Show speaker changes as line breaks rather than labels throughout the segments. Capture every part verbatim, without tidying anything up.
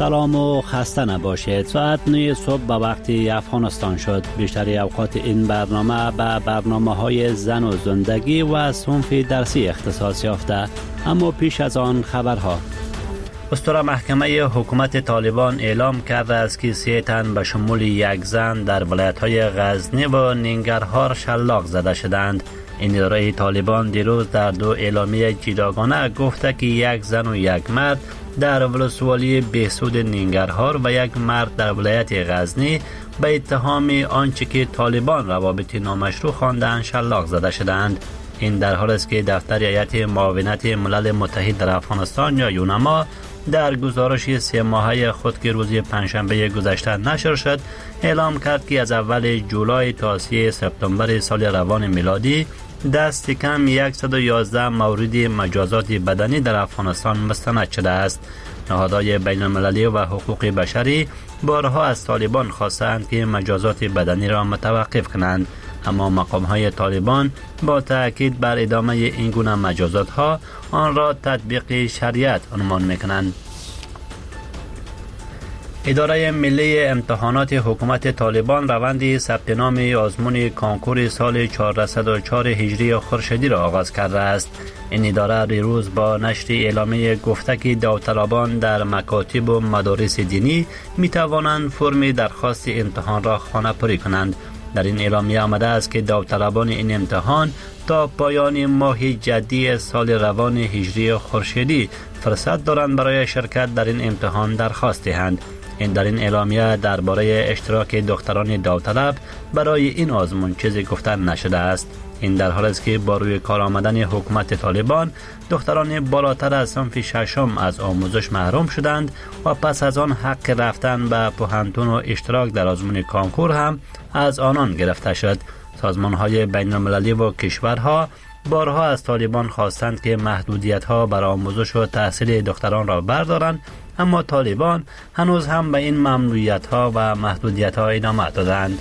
سلام و خسته نباشید. ساعت نه صبح به وقت افغانستان شد. بیشتر اوقات این برنامه به برنامه های زن و زندگی و صنف درسی اختصاص یافته. اما پیش از آن خبرها. اسطوره محکمه حکومت طالبان اعلام کرده است که سه تن به شمول یک زن در ولایت‌های غزنی و ننگرهار شلاق زده شدند. این اداره طالبان دیروز در دو اعلامیه جداگانه گفته که یک زن و یک مرد در ولسوالی بهسود ننگرهار و یک مرد در ولایت غزنی به اتهام آنچه که طالبان روابط نامشروع خواندند شلاق زده شدند. این در حالی است که دفتر هیئت معاونت ملل متحد در افغانستان یا یونما در گزارش سه ماهه خود که روز پنجشنبه گذشته نشر شد اعلام کرد که از اول جولای تا سی سپتامبر سال روان میلادی دست کم صد و یازده مورد مجازات بدنی در افغانستان مستند شده است. نهادهای بین المللی و حقوق بشری بارها از طالبان خواستند که مجازات بدنی را متوقف کنند، اما مقام‌های طالبان با تأکید بر ادامه این گونه مجازات ها آن را تطبیق شریعت عنوان می‌کنند. اداره ملی امتحانات حکومت طالبان روند ثبت نام آزمون کانکور سال چهارصد و چهار هجری خورشیدی را آغاز کرده است. این اداره دیروز با نشر اعلامیه گفته که داوطلبان در مکاتب و مدارس دینی می توانند فرم درخواست امتحان را خانه‌پری کنند. در این اعلامیه آمده است که داوطلبان این امتحان تا پایان ماه جدی سال روان هجری خورشیدی فرصت دارند برای شرکت در این امتحان درخواست دهند. این در این اعلامیه درباره اشتراک دختران داوطلب برای این آزمون چیزی گفته نشده است. این در حالی است که با روی کار آمدن حکومت طالبان دختران بالاتر از صنف ششم از آموزش محروم شدند و پس از آن حق رفتن به پوهنتون و اشتراک در آزمون کانکور هم از آنان گرفته شد. سازمان‌های بین المللی و کشورها بارها از طالبان خواستند که محدودیت‌ها بر آموزش و تحصیل دختران را بردارند، اما طالبان هنوز هم به این ممنوعیت‌ها و محدودیت‌ها ادامه دادند.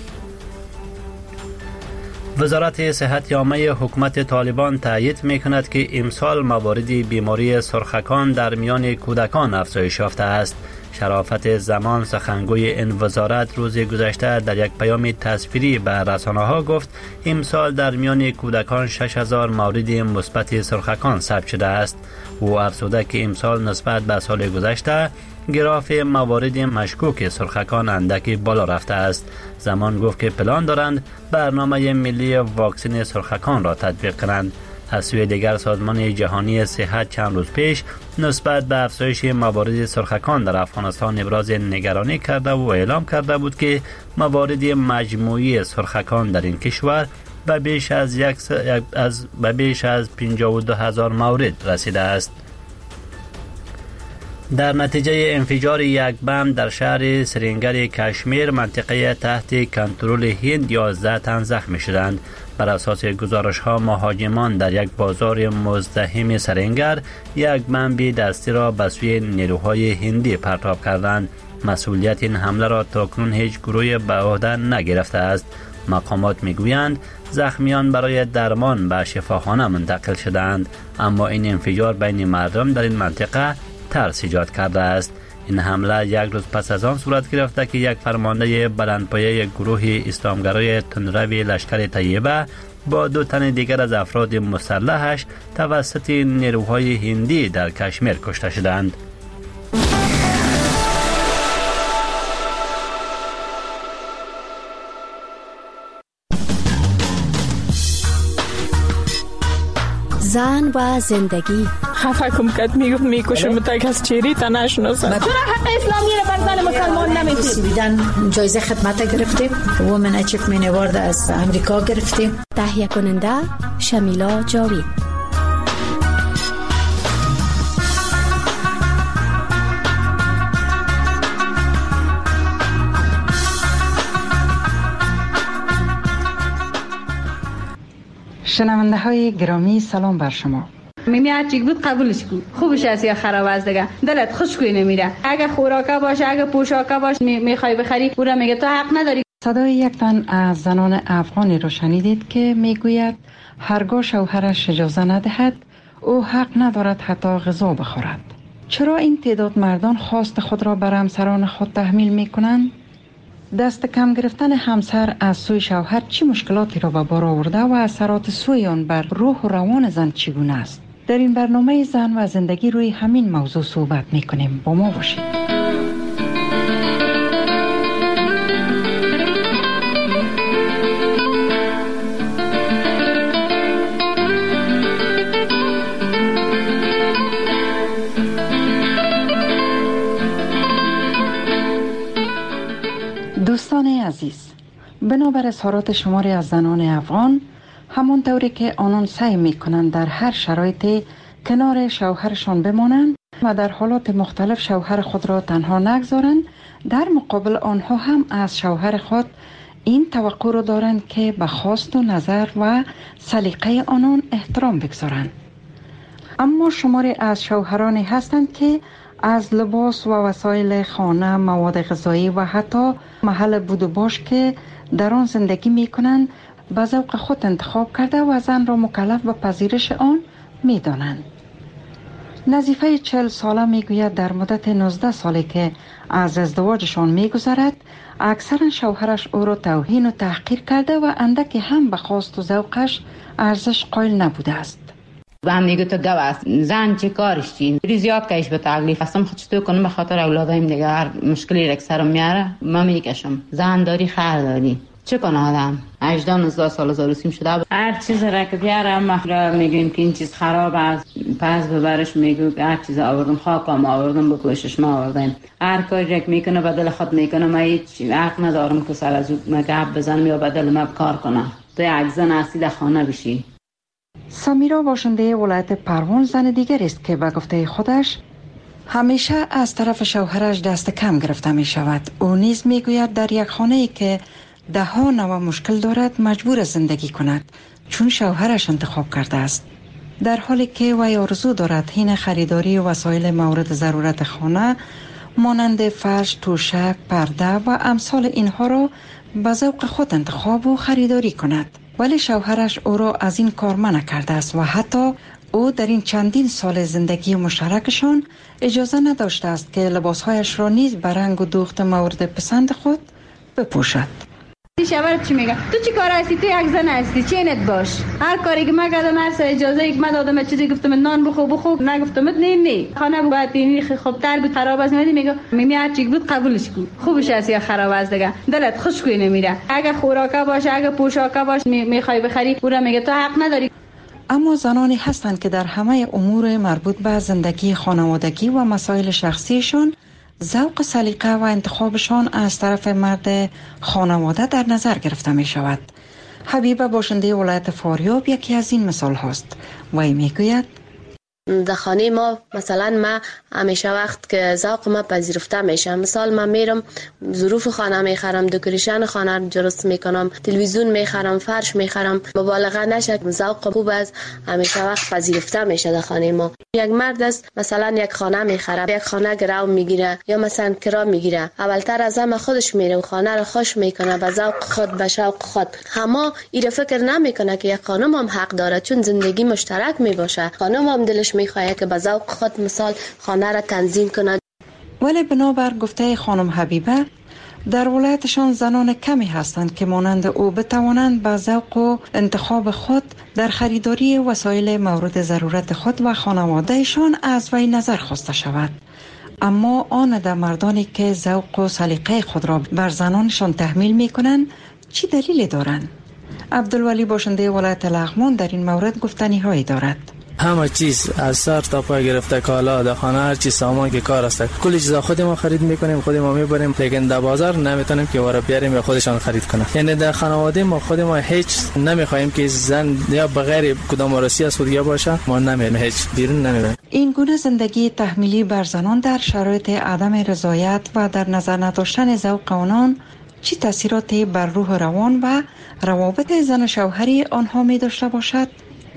وزارت صحت عامه حکومت طالبان تایید می‌کند که امسال موارد بیماری سرخکان در میان کودکان افزایش یافته است. شرافت زمان سخنگوی این وزارت روز گذشته در یک پیام تصویری به رسانه‌ها گفت امسال در میان کودکان شش هزار مورد مثبت سرخکان ثبت شده است. او افزوده که امسال نسبت به سال گذشته گراف موارد مشکوک سرخکان اندکی بالا رفته است. زمان گفت که پلان دارند برنامه ملی واکسن سرخکان را تطبیق کنند. از سوی دیگر سازمان جهانی صحت چند روز پیش نسبت به افزایش موارد سرخکان در افغانستان ابراز نگرانی کرده و اعلام کرده بود که موارد مجموعی سرخکان در این کشور به بیش از یک س... از به بیش از پنجاه و دو هزار مورد رسیده است. در نتیجه انفجار یک بم در شهر سرینگر کشمیر منطقه تحت کنترل هند یازده تن زخمی شدند. بر اساس گزارش ها مهاجمان در یک بازار مزدحم سرینگر یک بمب دستی را به سوی نیروهای هندی پرتاب کردند. مسئولیت این حمله را تاکنون هیچ گروهی به عهده نگرفته است. مقامات میگویند زخمیان برای درمان به شفاخانه منتقل شدند، اما این انفجار بین مردم در این منطقه ترس ایجاد کرده است. این حمله یک روز پس از آن صورت گرفته که یک فرمانده بلندپایه گروه اسلامگرای تندروی لشکر طیبه با دو تن دیگر از افراد مسلحش توسط نیروهای هندی در کشمیر کشته شدند.
زن و زندگی.
خفه کم کد میگفت میکشم تا کس چیری تا نشناسم.
چرا حق اسلامی رو بر زن مسلمان نمیدید؟
بیدن جایزه خدمت گرفتیم، وومن اچیومنت اوارد از امریکا گرفتیم.
تهیه کننده شمیلا جاوید.
شنونده های گرامی سلام بر شما.
میمی هرچی بود قبولش کن، خوبش است یا خراب است دیگه، دلت خوشگوی نمیره. اگه خوراکه باشه، اگه پوشاکه باشه میخوای بخری، او را میگه تو حق نداری.
صدای یک تن از زنان افغانی رو شنیدید که میگوید هرگاه شوهرش اجازه ندهد او حق ندارد حتی غذا بخورد. چرا این تعداد مردان خواست خود را بر همسران خود تحمیل می کنند؟ دست کم گرفتن همسر از سوی شوهر چه مشکلاتی را به بار آورده و اثرات سوی آن بر روح و روان زن چگونه است؟ در این برنامه زن و زندگی روی همین موضوع صحبت می کنیم. با ما باشید. دوستان عزیز، بنابر اظهارات شماری از زنان افغان، همون طوری که آنان سعی می کنند در هر شرایطی کنار شوهرشان بمانند و در حالات مختلف شوهر خود را تنها نگذارند، در مقابل آنها هم از شوهر خود این توقع را دارند که به خواست و نظر و سلیقه آنان احترام بگذارند. اما شماری از شوهرانی هستند که از لباس و وسایل خانه، مواد غذایی و حتی محل بود و باش که در آن زندگی می کنند به ذوق خود انتخاب کرده و زن را مکلف به پذیرش آن می دانند. نظیفه چهل ساله می گوید در مدت نوزده سالی که از ازدواجشان می گذرد، اکثرا شوهرش او را توهین و تحقیر کرده و اندکی هم به خواست و ذوقش ارزش قائل نبوده است.
و هم میگه تو گو است، زن چه کارش چی زیاد کهش به تکلیف هستم خود چطور کنم به خاطر اولادایم دیگه هر مشکلی رک سرم میاره ما میکشم. زن داری خیر داری چه کنه آدم هجده نوزده سال زاروسیم شده هر چیز را که بیاره ما میگیم که این چیز خراب است پس ببرش میگو هر چیز آوردم خاکم آوردم بکشش ما آوردم هر کاری رک میکنه بدل خود میکنه ما هیچ حق ندارم که سر از ما گپ بزنم یا بدل ما کار کنم تو یک زن اصلی در خانه بشی.
سمیرا باشنده ولایت پروان زن دیگر است که به گفته خودش همیشه از طرف شوهرش دست کم گرفته می شود. او نیز می گوید در یک خانه ای که ده ها نوع مشکل دارد مجبور زندگی کند چون شوهرش انتخاب کرده است، در حالی که وی آرزو دارد حین خریداری وسایل مورد ضرورت خانه مانند فرش، توشک، پرده و امثال اینها را به ذوق خود انتخاب و خریداری کند. ولی شوهرش او را از این کار منع کرده است و حتی او در این چندین سال زندگی مشترکشان اجازه نداشته است که لباسهایش را نیز به رنگ و دوخت مورد پسند خود بپوشد.
شوهرت چی میگه؟ تو چی کار هستی؟ تو یک زن هستی، چینت باش. هر کاری که من کردم هر اجازه ای که من دادم چیزی گفتم نان بخو بخو نگفتم نه نه خانه باید اینی خوب تر بود خراب است میگه میگه میمی هر چی بود قبولش کن خوبش است یا خراب است دیگه دلت خوش کوی نمیره. اگه خوراکه باشه اگه پوشاکه باشه میخوای بخری اون میگه تو حق نداری.
اما زنانی هستند که در همه امور مربوط به زندگی خانوادگی و مسائل شخصیشون ذوق سلیقه و انتخابشان از طرف مرد خانواده در نظر گرفته می شود. حبیبه باشنده ولایت فاریاب یکی از این مثال هست. وی می گوید
در خانه ما مثلا ما همیشه وقت که ذوق ما پذیرفته میشه، مثال من میرم ظروف خانه میخرم، دکوریشن خانه درست میکنم، تلویزیون میخرم، فرش میخرم، مبالغه نشه، ذوق خوب است همیشه وقت پذیرفته میشه در خانه ما. یک مرد است مثلا یک خانه میخره، یک خانه گرو میگیره یا مثلا کرا میگیره، اولتر از همه خودش میره و خانه رو خوش میکنه به ذوق خود به شوق خود. اما این فکر نمیکنه که یک خانم هم حق داره چون زندگی مشترک میباشه، خانم هم دلش میخواد که به ذوق خود مثال خانه را تنظیم کند.
ولی بنابر گفته خانم حبیبه در ولایتشان زنان کمی هستند که مانند او بتوانند به ذوق و انتخاب خود در خریداری وسایل مورد ضرورت خود و خانوادهشان از وی نظر خواسته شود. اما آن در مردانی که ذوق و سلیقه خود را بر زنانشان تحمیل می کنند چی دلیلی دارند؟ عبدالولی باشنده ولایت لغمان در این مورد گفتنی هایی دارد.
همه چیز از سر تا پای گرفته، کالا در خانه هر چیز سامان که کار است کل چیزا خود ما خرید میکنیم، خود ما میبریم، لیکن در بازار نمیتونیم که وارا بیاریم یا خودشان خرید کنه. یعنی در خانواده ما خود ما هیچ نمیخوایم که زن یا بغیر کدام وارسی از خودیا باشه، ما نمیریم هیچ بیرون نمیریم.
این گونه زندگی تحمیلی بر زنان در شرایط عدم رضایت و در نظر نداشتن ذوق آنان چه تاثیراتی بر روح روان و روابط زن و شوهری آنها می داشته باشد؟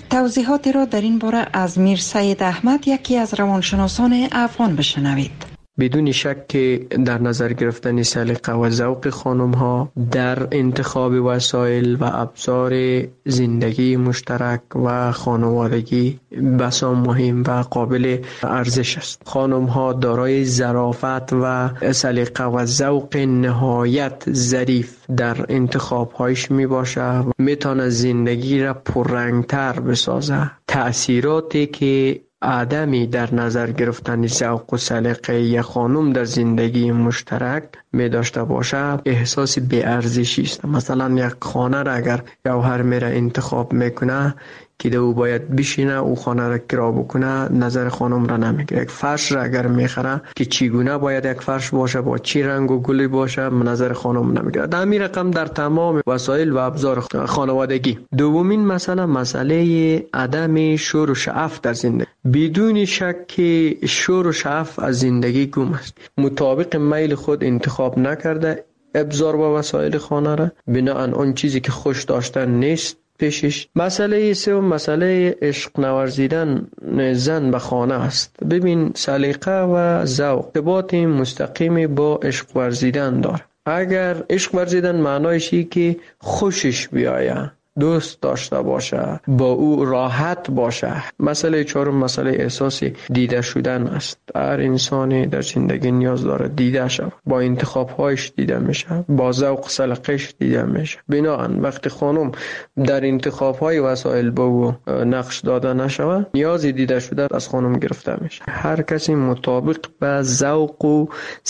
توضیحاتی را در این باره از میر سید احمد یکی از روانشناسان افغان بشنوید.
بدون شک که در نظر گرفتن سلیقه و ذوق خانم ها در انتخاب وسایل و ابزار زندگی مشترک و خانوادگی بسا مهم و قابل ارزش است. خانم ها دارای ظرافت و سلیقه و ذوق نهایت ظریف در انتخاب هایش می باشه، میتونه زندگی را پررنگتر بسازه. تأثیراتی که عدمی در نظر گرفتن ذوق و سلیقه یک خانم در زندگی مشترک می داشته باشه احساس بی ارزشی است. مثلا یک خانه را اگر جوهر میره انتخاب میکنه که او باید بشینه او خانه را کرا بکنه، نظر خانم را نمیگیره. یک فرش را اگر میخره که چگونه باید یک فرش باشه، با چی رنگ و گلی باشه، نظر خانم نمیگیره. در همین رقم در تمام وسایل و ابزار خانوادگی. دومین مسئله مسئله عدم شور و شعف در زندگی. بدون شک که شور و شعف از زندگی گم است. مطابق میل خود انتخاب نکرده ابزار و وسایل خانه را، بناهن اون چیزی که خوش داشتن نیست پیشش. مسئله سوم مسئله عشق نورزیدن زن به خانه است. ببین سلیقه و ذوق ارتباط مستقیم با عشق ورزیدن داره. اگر عشق ورزیدن معنایشی که خوشش بیایه، دوست داشته باشه، با او راحت باشه. مسئله چهارم مسئله احساس دیده شدن است. هر انسانی در زندگی نیاز داره دیده شود، با انتخاب هایش دیده میشه، با ذوق سلیقه‌اش دیده میشه. بنابراین وقتی خانم در انتخاب های وسایل با او نقش داده نشود، نیاز دیده شده از خانم گرفته میشه. هر کسی مطابق به ذوق و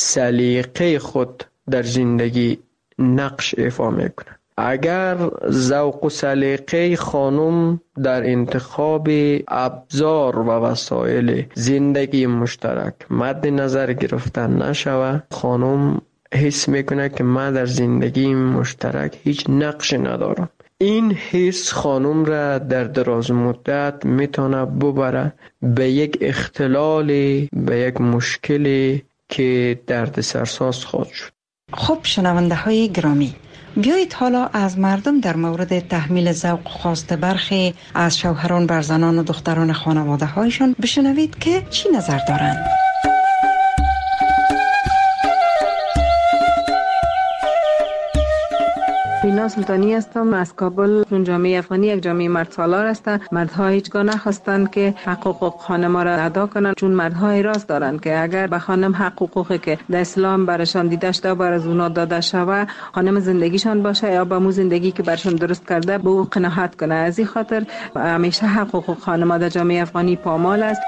سلیقه خود در زندگی نقش ایفا میکنه. اگر ذوق و سلیقه خانم در انتخاب ابزار و وسایل زندگی مشترک مد نظر گرفتن نشود، خانم حس میکنه که من در زندگی مشترک هیچ نقش ندارم. این حس خانم را در دراز مدت میتونه ببره به یک اختلال، به یک مشکلی که درد سرساز خواهد شد.
خب شنونده های گرامی، بیایید حالا از مردم در مورد تحمیل ذوق خواست برخی از شوهران بر زنان و دختران خانواده هایشان بشنوید که چی نظر دارند.
بینا سلطانی هستم از کابل. چون جامعه افغانی یک جامعه مرد سالار است، مردها هیچگاه نخواستند که حقوق خانم را ادا کنند، چون مردها اعتراض دارند که اگر به خانم حقوقی که در اسلام برشان دیده شده بر از اونا داده شود، خانم زندگیشان باشه یا با مو زندگی که برشان درست کرده به او قناعت کنه. از این خاطر همیشه حقوق خانم در جامعه افغانی پامال است.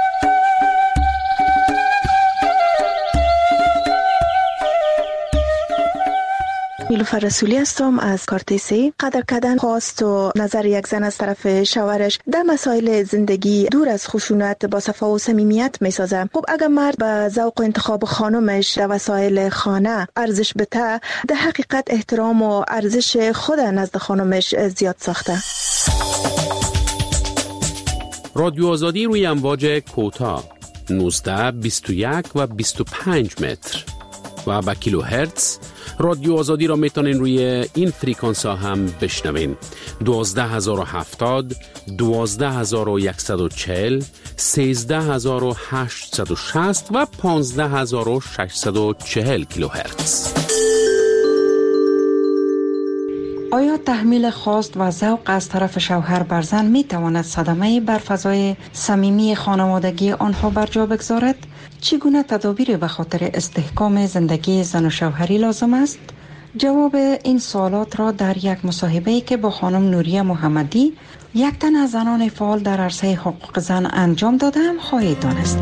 نیلوفر رسولی هستم از کارتیسی. قدر کردن خواست و نظر یک زن از طرف شوهرش در مسائل زندگی دور از خشونت با صفا و صمیمیت میسازه. خب اگر مرد به ذوق و انتخاب خانمش در وسایل خانه ارزش بده، در حقیقت احترام و ارزش خود نزد خانمش زیاد ساخته.
رادیو آزادی روی امواج کوتاه نوزده، بیست و یک و بیست و پنج متر و با کیلو هرتز. رادیو آزادی را میتونین روی این فریکانس ها هم بشنوین: دوازده هزار و هفتاد، دوازده هزار و صد و چهل، سیزده هزار و هشتصد و شصت و پانزده هزار و ششصد و چهل کیلو هرتز.
آیا تحمیل خواست و ذوق از طرف شوهر بر زن می تواند صدمه بر فضای صمیمی خانوادگی آنها بر جا بگذارد؟ چگونه تدابیر به خاطر استحکام زندگی زن و شوهری لازم است؟ جواب این سوالات را در یک مصاحبه‌ای که با خانم نوریه محمدی، یک تن از زنان فعال در عرصه حقوق زن انجام دادم خواهید دانست.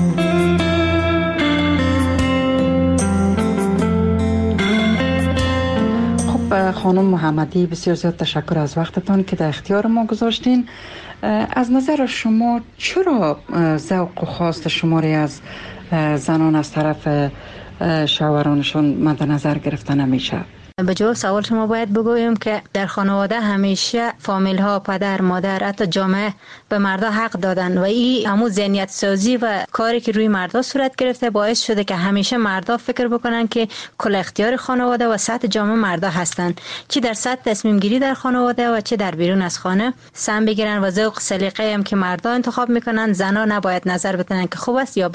خانم محمدی، بسیار زیاد تشکر از وقتتان که در اختیار ما گذاشتین. از نظر شما چرا ذوق و خواست شماری از زنان از طرف شوهرانشون مد نظر گرفته نمیشه؟
به جواب سوال شما باید بگویم که در خانواده همیشه فامیل ها، پدر، مادر، حتی جامعه به مردا حق دادن و این همون ذهنیت سازی و کاری که روی مردا صورت گرفته باعث شده که همیشه مردا فکر بکنن که کل اختیار خانواده و سطح جامعه مردا هستن، چی در سطح تصمیم گیری در خانواده و چه در بیرون از خانه سهم بگیرن و ذوق سلیقه هم که مردا انتخاب میکنن، زنا نباید نظر بدن که خوب است یا بد.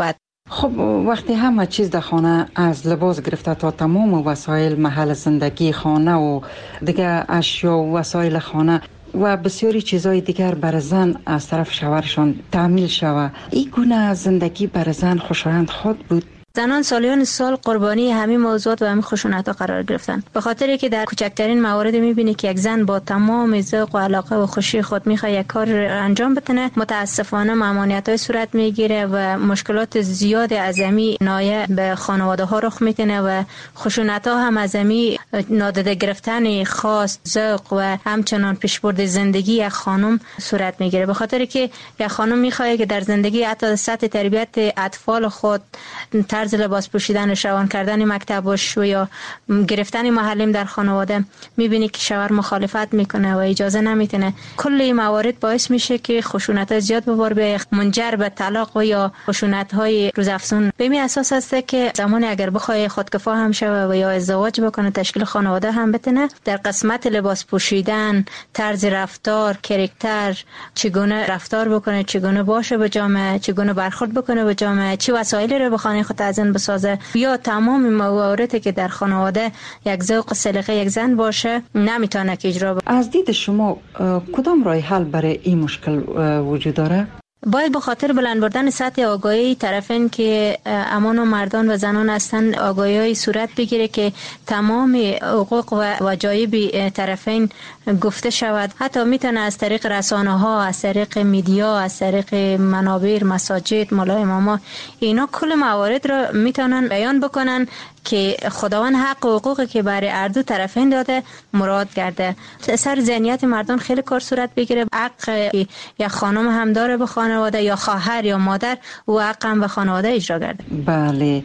خب وقتی همه چیز در خانه از لباس گرفته تا تمام وسایل محل زندگی خانه و دیگه اشیا و وسایل خانه و بسیاری چیزهای دیگر بر زن از طرف شوهرشان تعمیل شود، این گونه زندگی بر زن خوشایند خود بود؟
زنان سالیان سال قربانی همین موضوعات و همین خشونت‌ها قرار گرفتن، به خاطری که در کوچکترین موارد می‌بینی که یک زن با تمام ذوق و علاقه و خوشی خود می‌خواد یک کار انجام بتونه، متاسفانه ممانعت‌های صورت می‌گیره و مشکلات زیاد عظیمی نایه به خانواده‌ها رخ می‌کنه و خشونت‌ها هم عظیمی نادیده گرفتن خاص ذوق و همچنان پیشبرد زندگی یک خانم صورت می‌گیره، به خاطری که یک خانم می‌خواد که در زندگی حتی سطح تربیت اطفال خود، طرز لباس پوشیدن، روان کردن مکتبش و یا گرفتن معلم در خانواده میبینی که شوهر مخالفت میکنه و اجازه نمیتونه. کل این موارد باعث میشه که خشونت زیاد به بار بیاد، منجر به طلاق و یا خشونت های روزافزون. به این اساس است که زمانی اگر بخواد خودکفا هم شوه و یا ازدواج بکنه، تشکیل خانواده هم بتونه، در قسمت لباس پوشیدن، طرز رفتار، کاراکتر، چگونه رفتار بکنه، چگونه باشه به جامعه، چگونه برخورد بکنه به جامعه، چه وسایلی رو به خانه خود تزیین بسازه، یا تمام مواردی که در خانواده یک ذوق سلیقه یک زن باشه نمیتونه که اجرا بکنه.
از دید شما کدام راه حل برای این مشکل وجود داره؟
باید به خاطر بلند بردن سطح آگاهی طرفین که امان و مردان و زنان هستند آگاهی صورت بگیره که تمام حقوق و واجایب طرفین گفته شود. حتی میتونه از طریق رسانه ها، از طریق میدیا، از طریق منابر، مساجد، مولای اماما، اینا کل موارد را میتونن بیان بکنن که خداوند حق و حقوقی که برای هر دو طرفین داده مراد کرده. سر ذهنیت مردان خیلی کار صورت بگیره. حق یا خانم هم داره به خانواده، یا خواهر یا مادر و حق هم به خانواده اجرا کرده.
بله،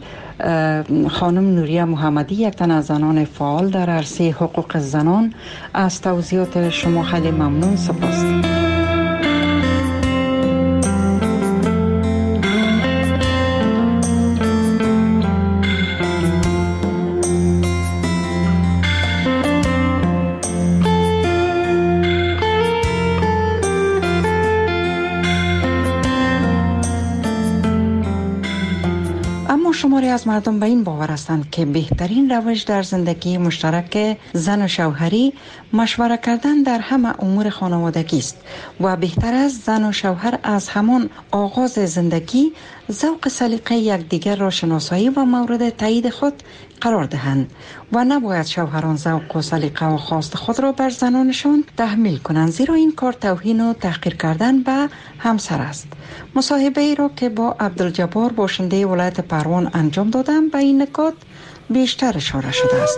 خانم نوریه محمدی، یک تن از زنان فعال در عرصه حقوق زنان، از توضیحات شما خیلی ممنون. سپاس. شماری از مردم به این باور هستند که بهترین روش در زندگی مشترک زن و شوهری مشوره کردن در همه امور خانوادگی است و بهتر است زن و شوهر از همان آغاز زندگی ذوق سلیقه یکدیگر را شناسایی و مورد تایید خود قرار دهند و نباید شوهران ذوق و سلیقه و خواست خود را بر زنانشان تحمیل کنند، زیرا این کار توهین و تحقیر کردن به همسر است. مصاحبه ای را که با عبدالجبار باشنده ولایت پروان انجام دادم به این نکات بیشتر اشاره شده است.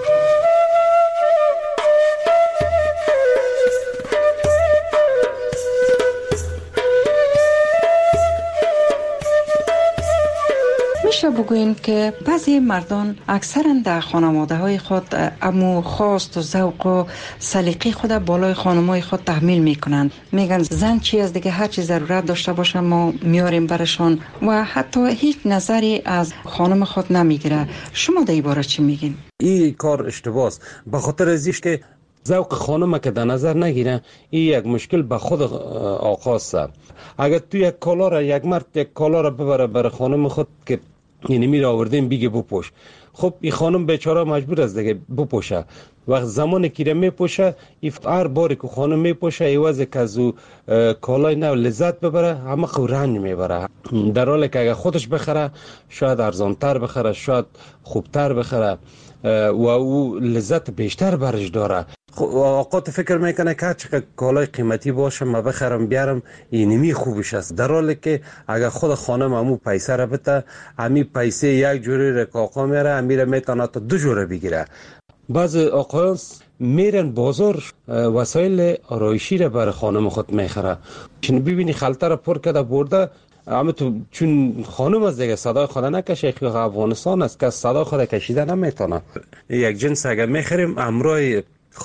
میشه بگوییم که بعضی مردان اکثرا در خانواده های خود امو خواست و ذوق و سلیقه خود بالای خانمای خود تحمیل میکنند. میگن زن چی از دیگه هر چی ضرورت داشته باشه ما میاریم برشان و حتی هیچ نظری از خانم خود نمیگیره. شما در این باره چی میگین؟
این کار اشتباهه، به خاطر ازیش که ذوق خانم که در نظر نگیره، این یک مشکل به خود آقاست. اگر تو یک کالا را یک مرد یک کالا را ببره برای خانم خود که یعنی میره آوردیم بگه بپوش، خب این خانم بیچاره مجبور است دیگه بپوشه. وقت زمانی که میپوشه، هر باری که خانم میپوشه ایوازه که از او کالای نو لذت ببره، همه خو رنج میبره، در حالی که اگر خودش بخره شاید ارزانتر بخره، شاید خوبتر بخره و او لذت بیشتر برش داره. اوقات فکر میکنه که چقدر کالای قیمتی باشه ما بخرم بیارم اینمی خوبش است، در حالی که اگر خود خانم همو پیسه را بده، همی پیسه یک جوری را که آقا میره همی را میتونه تا دو جوره بگیره. بعض آقایان میرن بازار وسایل آرایشی را برای خانم خود میخره، چون ببینی خلطه را پر کرده برده، اما تو چون خانم از دیگه صدای خود نکشه، که افغانستان است که صدای خود کشیده نمیتونه. یک جنس اگر میخریم امرای خانم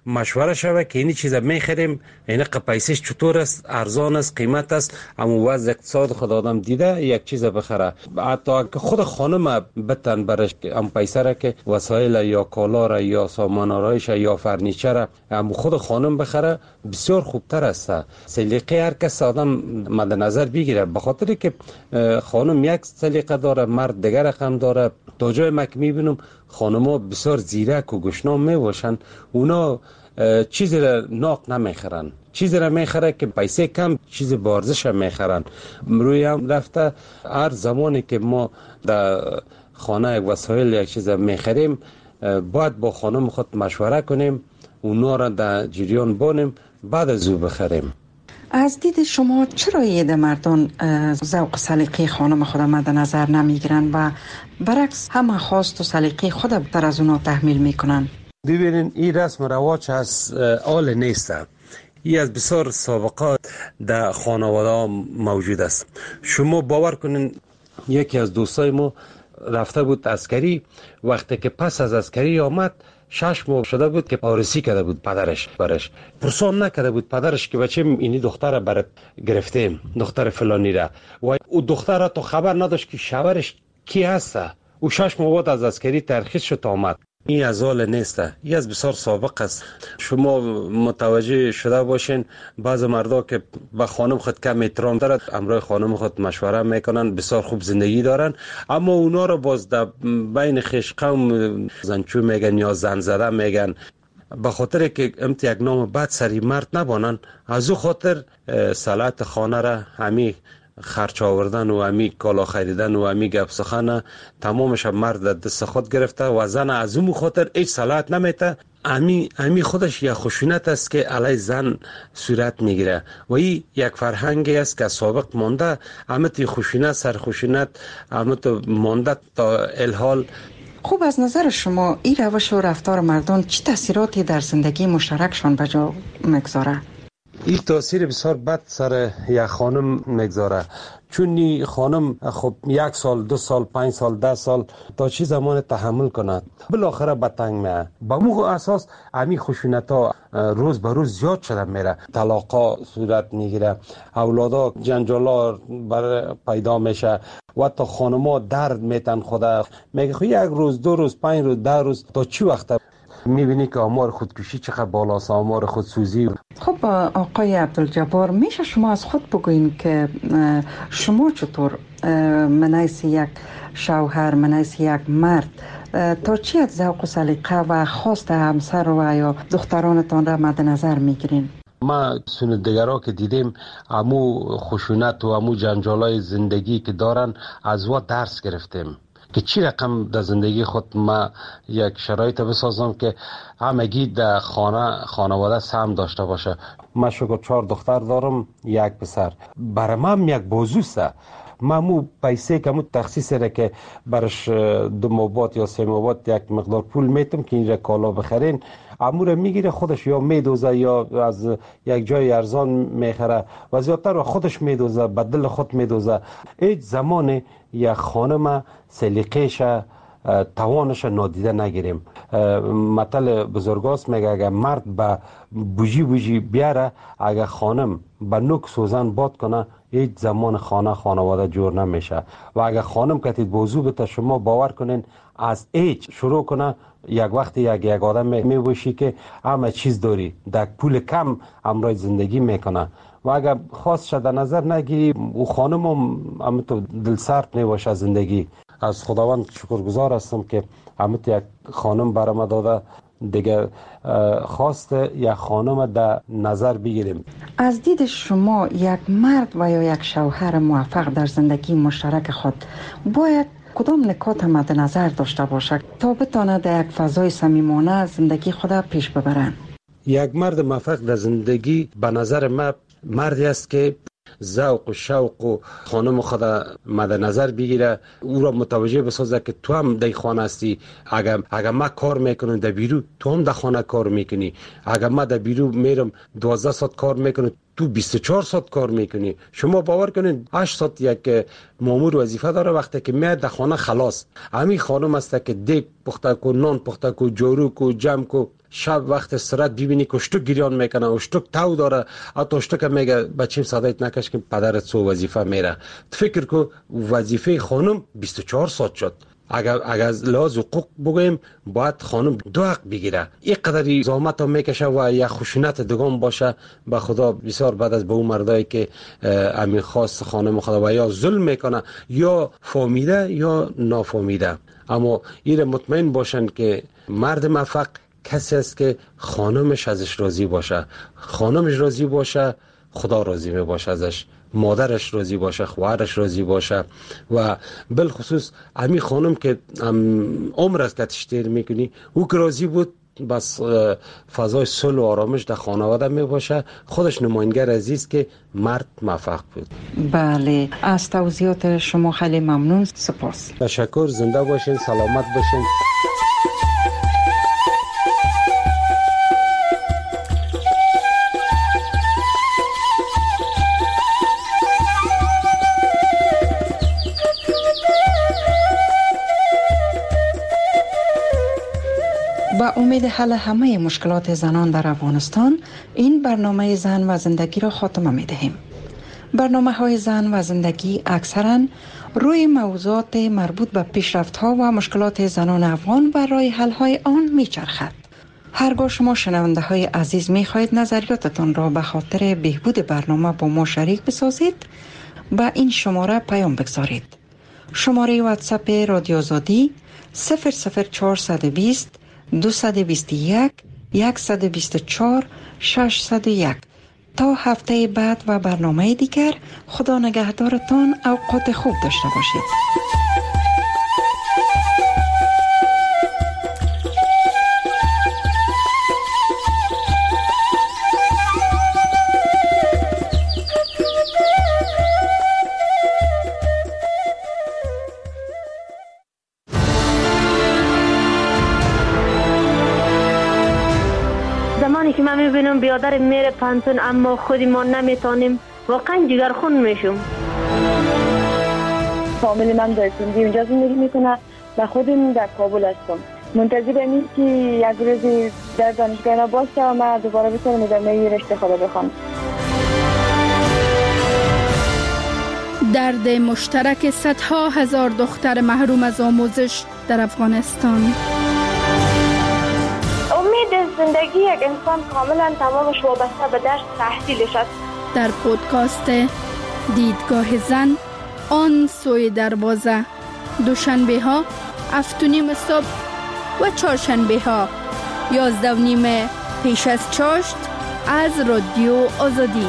مشوره شوه که این چیزا میخریم این پیسش چطور است، ارزان است، قیمت است، اما وضع اقتصاد خود آدم دیده یک چیز بخره. حتی که خود خانم بتن برش ام پیسه را که وسایل یا کالا را یا سامان آرایش یا فرنیچر ام خود خانم بخره بسیار خوبتر است. سلیقه هر کس آدم مد نظر بگیره، به خاطر که خانم یک سلیقه داره، مرد دیگر رقم داره. تا جای ما که میبینم خانم‌ها بسیار زیرک و گشنام میباشن، اونا چیزی را ناق نمیخرن، چیزی را میخره که پیسه کم چیز بارزش هم میخرن. روی هم رفته هر زمانی که ما در خانه یک وسایل یک چیز میخریم باید با خانم خود مشوره کنیم، اونا را در جریان بانیم، بعد از او بخریم.
از دید شما چرا ایده مردان ذوق و سلیقه خانم خود مد نظر نمیگیرن و برعکس همه خواست و سلیقه خود بیشتر از اونا تحمیل میکنن؟
ببینین این رسم رواج از آل نیست، این از بسیار سابقات در خانواده موجود است. شما باور کنین یکی از دوستای ما رفته بود عسکری، وقتی که پس از عسکری آمد شش ماه شده بود که آرسی کرده بود پدرش برش، پرسان نکرده بود پدرش که بچه اینی دختر برات گرفتیم، دختر فلانی را، و او دختر را تو خبر نداشت که شوهرش کی هست. او شش ماه بعد از عسکری ترخیص شد آمد. این از حال نیست، این از بسیار سابق است. شما متوجه شده باشین بعض مردا که به خانم خود کم احترام دارد، امرای خانم خود مشوره میکنن، بسیار خوب زندگی دارن، اما اونا رو باز در بین خویش قوم زنچو میگن یا زن زده میگن، به خاطر که امت یک نام بد سری مرد نبانن. از او خاطر صلاحیت خانه را همی خرچ آوردن و همی کالا خریدن و همی گپ سخن تمامش مرد دست خود گرفته و زن از اون خاطر هیچ صلاحیت نمیته. همی همی خودش یک خشونت است که علی زن صورت میگیره و این یک فرهنگی است که سابق مانده. همت خشونت سر خشونت همت مانده تا الحال.
خوب، از نظر شما این روش و رفتار مردان چه تاثیراتی در زندگی مشترکشان به جا میگذاره؟
این تاثیر بسیار بد سر یک خانم میگذاره، چون این خانم خب یک سال، دو سال، پنج سال، ده سال تا چی زمان تحمل کند، بالاخره به تنگ میه. با مو اساس امی خشونت ها روز به روز زیاد شده میره، طلاقا صورت میگیره، اولادا جنجالا بر پیدا میشه و تا خانما درد میتن خدا میگه خب یک روز، دو روز، پنج روز، ده روز تا چی وقت میبینی که آمار خودکشی چقدر بالاست، آمار خودسوزی.
خب آقای عبدالجبار، میشه شما از خود بگوین که شما چطور منیس یک شوهر، منیس یک مرد تا چی از ذوق و سلیقه و خواست همسر و یا دخترانتان را مد نظر میگیرین؟
ما سن دیگرها که دیدیم امو خشونت و امو جنجالای زندگی که دارن از و درس گرفتیم که چی رقم در زندگی خود ما یک شرایط بسازم که همگی در خانه خانواده سهم داشته باشه. من شکر چهار دختر دارم، یک پسر. برای من یک بازوست. من مو پیسه که مو تخصیص را که برش دو مابات یا سه مابات یک مقدار پول میتم که این را کالا بخرین، امور میگیره خودش یا میدوزه یا از یک جای ارزان میخره و زیادتر خودش میدوزه، به دل خود میدوزه. هیچ زمان یک خانم سلیقه‌ش توانش نادیده نگیریم. مثل بزرگاست میگه اگر مرد به بوجی بوجی بیاره، اگر خانم به نوک سوزن باد کنه، هیچ زمان خانه خانواده جور نمیشه. و اگر خانم کتید بوزو بته، شما باور کنین از هیچ شروع کنه، یک وقتی یک یک آدم میبوشی که همه چیز داری، در پول کم امرای زندگی میکنه. و اگر خواست شده نظر نگیری، او خانم هم تو دل سرد نباشه زندگی. از خداوند شکرگزار هستم که همت یک خانم برام داده، دیگه خواست یک خانم در نظر بگیریم.
از دید شما یک مرد و یا یک شوهر موفق در زندگی مشترک خود باید کدام نکات مد نظر داشته باشد تا بتواند در یک فضای صمیمانه زندگی خود پیش ببرند؟
یک مرد موفق در زندگی به نظر من مردی است که ذوق و شوق و خانم خود مد نظر بگیره، او را متوجه بسازه که تو هم در خانه هستی. اگر اگر ما کار میکنم در بیرو، تو هم در خانه کار میکنی. اگر ما در بیرو میرم دوازده ساعت کار میکنم، تو بیست و چهار ساعت کار میکنی. شما باور کنین هشت ساعت یک مامور وظیفه داره، وقتی که میاد در خانه خلاص. همین خانم است که دیگ پخته کو، نان پخته کو، جارو کو، جمع کو. شب وقت استراحت ببینی که اشتک گریان میکنه، اشتک تو داره، حتی اشتک میگه بچیم صدایت نکش که پدرت سو وظیفه میره. فکر کو وظیفه خانم بیست و چهار ساعت شد. اگر اگر از لحاظ حقوق بگویم باید خانم دو حق بگیره. یک قدری زحمت هم میکشه و یا خشونت دگان باشه. به خدا بسیار بعد از به اون مردایی که امین خواست خانم خدا و یا ظلم میکنه یا فهمیده یا نافهمیده. اما این مطمئن باشن که مرد موفق کسی است که خانمش ازش راضی باشه. خانمش راضی باشه خدا راضی می باشه ازش، مادرش راضی باشه، خواهرش راضی باشه. و بالخصوص همین خانم که عمر است که تشتیر میکنی او که راضی بود، بس فضای صلح و آرامش در خانواده می باشه. خودش نماینگر عزیز که مرد موفق بود.
بله، از توضیحات شما خیلی ممنون، سپاس.
تشکر، زنده باشین، سلامت باشین.
با امید حل همه مشکلات زنان در افغانستان، این برنامه زن و زندگی را خاتمه می دهیم. برنامه های زن و زندگی اکثراً روی موضوعات مربوط به پیشرفت ها و مشکلات زنان افغان و راه حل های آن می چرخد. هرگاه شما شنونده های عزیز می خواهید نظریاتتان را به خاطر بهبود برنامه با ما شریک بسازید، با این شماره پیام بگذارید. شماره واتساپ رادیو آزادی صفر صفر چهارصد و بیست دویست و بیست و یک صد و بیست و چهار ششصد و یک. تا هفته بعد و برنامه دیگر، خدا نگهدارتان، اوقات خوب داشته باشید.
که من میبینم بیادر میره پانتون اما خودی ما نمیتونیم، واقعا جگرخون میشم.
فامیل من در سندی اونجا زندگی میکنه و خودم در کابل هستم. منتظر امید که یک روزی در دانشگاه باشه و من دوباره بتونم ادامه رشته خود بخونم.
درد مشترک صدها هزار دختر محروم از آموزش در افغانستان.
زندگی یک انسان کاملا تمامش وابسته به درس تحصیلش است.
در پودکاست دیدگاه زن، آن سوی دروازه، دوشنبه ها هفت و نیم صبح و چهارشنبه ها یازده و نیم پیش از چاشت از رادیو آزادی.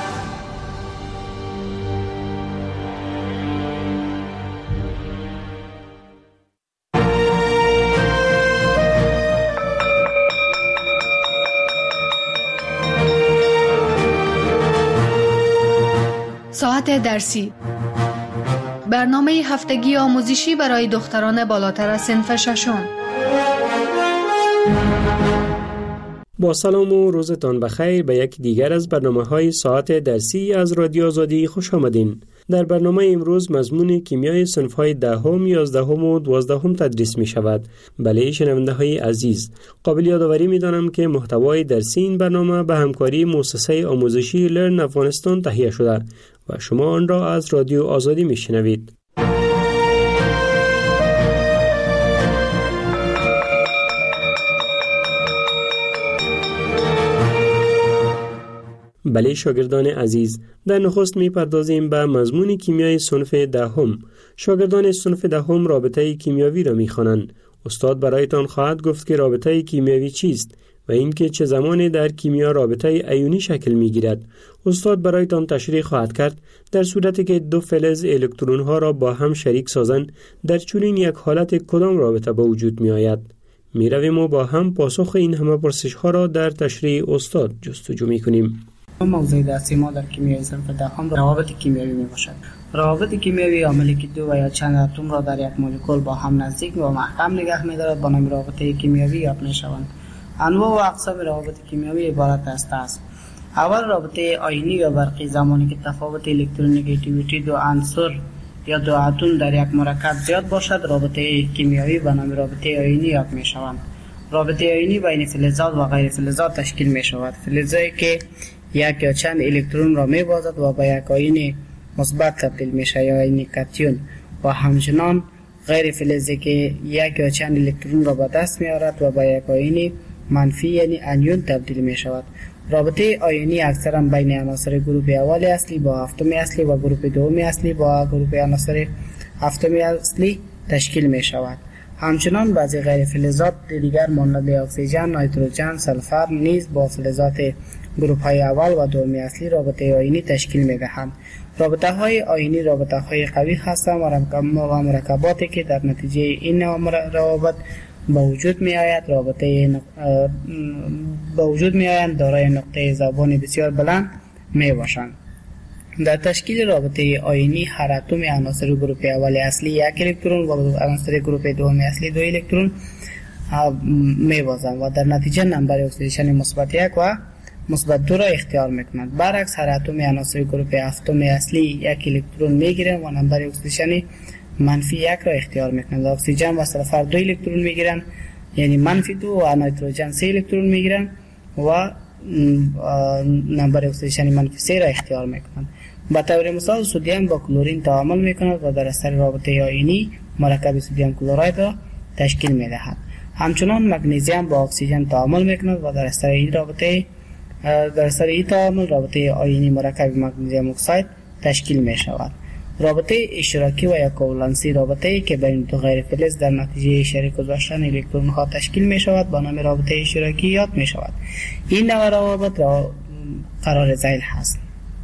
ساعت درسی، برنامه هفتگی آموزشی برای دختران بالاتر از صنف ششم.
با سلام و روزتان بخیر به یک دیگر از برنامه‌های ساعت درسی از رادیو آزادی خوش آمدین. در برنامه امروز مضمون کیمیای صنف‌های دهم، یازدهم و دوازدهم تدریس می شود. بله شنونده‌های عزیز، قابل یادآوری می‌دانم که محتوای درسی این برنامه به همکاری مؤسسه آموزشی لرن افغانستان تهیه شده و شما آن را از رادیو آزادی می‌شنوید. بله شاگردان عزیز، در نخست می‌پردازیم به مضمون کیمیای صنف دهم. شاگردان صنف دهم رابطه کیمیاوی را می‌خوانند. استاد برایتان خواهد گفت که رابطه کیمیاوی چیست و اینکه چه زمانی در کیمیا رابطه ایونی شکل می‌گیرد. استاد برایتان تشریح خواهد کرد در صورتی که دو فلز الکترون‌ها را با هم شریک سازند، در چنین یک حالت کدام رابطه به وجود می‌آید. می‌رویم و با هم پاسخ این همه پرسش‌ها را در تشریح استاد جستجو می‌کنیم.
موضوع درسی ما در کیمیای صنف دهم روابط کیمیایی میباشد. روابط کیمیایی عاملی که دو و یا چند اتم را در یک مولکول با هم نزدیک و محکم نگه می‌دارد به نام روابط کیمیایی یافت می‌شوند. انواع و اقسام روابط کیمیایی عبارت است از اول رابطه آیونی یا برقی زمانی که تفاوت الکترونگیتیویتی دو عنصر یا دو اتم در یک مرکب زیاد باشد رابطه کیمیایی به نام رابطه آیونی یاد می شوند. رابطه آیونی بین فلزات و غیر فلزات تشکیل می شود. فلزی که یک یا چند الکترون را می بازد و به یک آیون مثبت تبدیل می شود یا آیون کاتیون، و همچنان غیر فلزی که یک یا چند الکترون را به دست می آورد و به یک آیون منفی یعنی انیون تبدیل می شود. رابطه آیونی اکثرا بین عناصر گروه اول اصلی با هفتم اصلی و گروه دوم اصلی با گروه عناصر هفتم اصلی تشکیل می شود. همچنان بعضی غیر فلزات دیگر مانند اکسیژن، نیتروژن، سلفر نیز با فلزات گروه های اول و دوم اصلی رابطه آیونی تشکیل می دهند. رابطه های آیونی رابطه های قوی هستند و مرکباتی که در نتیجه این روابط با وجود می آید رابطه نق... با وجود می آیند دارای نقطه ذوبان بسیار بلند می باشند. در تشکیل رابطه آیونی هر اتم عناصر گروه اول اصلی یک الکترون و عناصر گروه دوم اصلی دو الکترون می بازند و در نتیجه نمبر اکسیدیشن مثبت یک و مثبت دو را اختیار می کنند. برعکس هر اتم عناصر گروه هفتم اصلی یک الکترون می گیرند و نمبر اکسیدیشن منفی یک را اختیار میکنند. اکسیژن و سلفر دو الکترون میگیرند یعنی منفی دو، و نیتروژن سه الکترون میگیرند و نمبر اکسیژن منفی سه را اختیار میکنند. به طور مثال سدیم با کلورین تعامل میکند و در اثر رابطه آیونی مرکب سدیم کلراید را تشکیل میدهد. همچنان مگنیزیم با اکسیژن تعامل میکند و در اثر این رابطه در اثر این تعامل رابطه آیونی مرکب مگنیزیم اکساید تشکیل میشود. رابطه اشتراکی و یا کوولنسی رابطه‌ای که بین دو غیر فلز در نتیجه شریک گذاشتن الکترون ها تشکیل می شود با نام رابطه اشتراکی یاد می شود. این نوع روابط را قرار ذیل هست.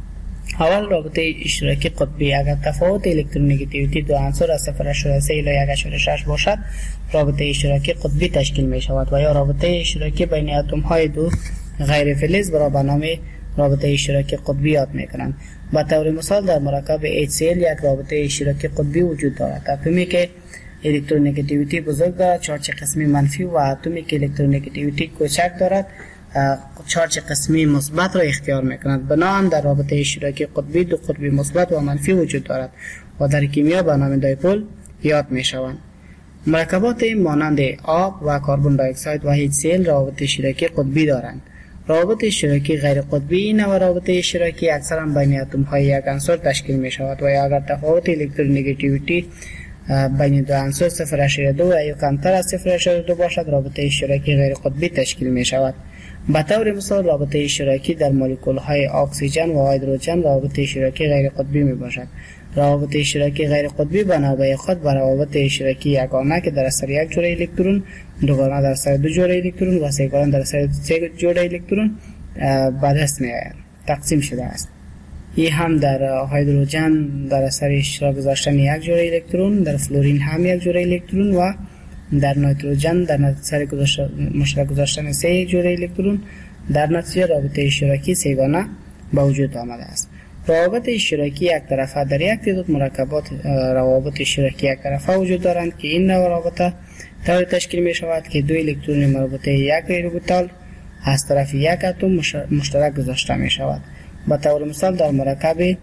اول رابطه اشتراکی قطبی اگر تفاوت الکترونگیتیویتی دو عنصر از صفر ممیز سه الی یک ممیز شش باشد رابطه اشتراکی قطبی تشکیل می شود و یا رابطه اشتراکی بین اتم های دو غیر فلز را به نام رابطه اشتراکی قطبی یاد می کنند. به طور مثال در مرکب اچ سی ال یک رابطه اشتراکی قطبی وجود دارد. اتمی که الکترونگیتیویتی بزرگ دارد چارج قسمی منفی و اتمی که الکترونگیتیویتی کوچک دارد چارج قسمی مثبت را اختیار می‌کند. بنابراین در رابطه اشتراکی قطبی دو قطبی مثبت و منفی وجود دارد و در کیمیا به نام دایپول یاد می‌شوند. مرکبات مانند آب و کربن دی اکساید و اچ سی ال رابطه اشتراکی قطبی دارند. روابط اشتراکی غیر قطبی این نوع روابط اشتراکی اکثرا بین اتم های یک عنصر تشکیل می شود و اگر تفاوت الکترونگیتیویتی بین دو عنصر صفر ممیز دو یا کمتر از صفر ممیز دو باشد رابطه اشتراکی غیر قطبی تشکیل می شود. به طور مثال رابطه اشتراکی در مولکول های اکسیژن و هیدروژن روابط اشتراکی غیر قطبی می باشد. روابط اشتراکی غیر قطبی به نوبه خود بر روابط اشتراکی یگانه که در اثر یک جوره الکترون، دوگانه در اثر دو جوره الکترون و سه‌گانه در اثر سه جوره الکترون به دست می‌آید تقسیم شده است. این هم در هیدروژن در اثر اشتراک گذاشتن یک جوره الکترون، در فلورین هم یک جوره الکترون و در نیتروژن در اثر مشترک گذاشتن سه جوره الکترون در نتیجه رابطه اشتراکی سه‌گانه به وجود آمده است. روابط اشتراکی یک طرفه در یک تعداد مرکبات روابط اشتراکی یک طرفه وجود دارند که این نوع رابطه طوری تشکیل می شود که دو الکترون مربوطه یک اوربیتال از طرف یک اتم مشترک گذاشته می شود. به طور مثال در مرکب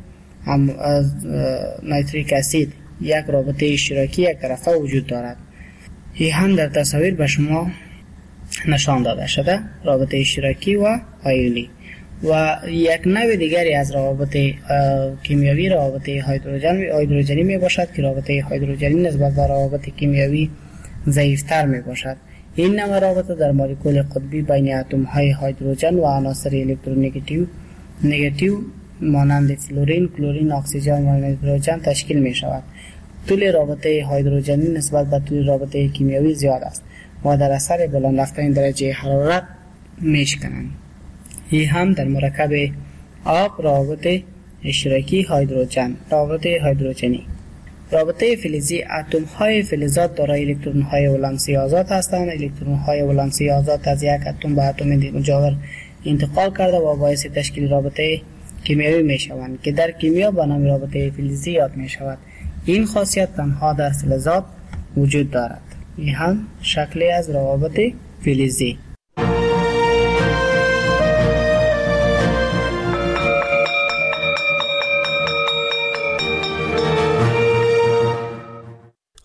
نیتریک اسید یک رابطه اشتراکی یک طرفه وجود دارد. این هم در تصاویر به شما نشان داده شده رابطه اشتراکی و آیونی. و یک نوع دیگری از روابط کیمیایی روابط هیدروژن هیدروژنی می باشد که رابطه هیدروژنی نسبت به روابط کیمیایی ضعیف‌تر می باشد. این نوع رابطه در مولکول قطبی بین اتم های هیدروژن و عناصر الکترونگیتیو نگاتیو مانند فلورین، کلورین، اکسیژن و نیتروژن تشکیل می شود. طول رابطه هیدروژنی نسبت به طول رابطه کیمیایی زیاد است و در اثر بلند رفتن درجه حرارت می شکنند. این هم در مرکب آب روابط اشتراکی هیدروژن روابط هیدروژنی. رابطه فلزی اتم های فلزات دارای الکترون های ولانسی آزاد هستند. الکترون های ولانسی آزاد از یک اتم به اتم مجاور انتقال کرده و باعث تشکیل رابطه کیمیایی می شوند که در کیمیا به نام رابطه فلزی یاد می شود. این خاصیت تنها در فلزات وجود دارد. این هم شکلی از روابط فلزی.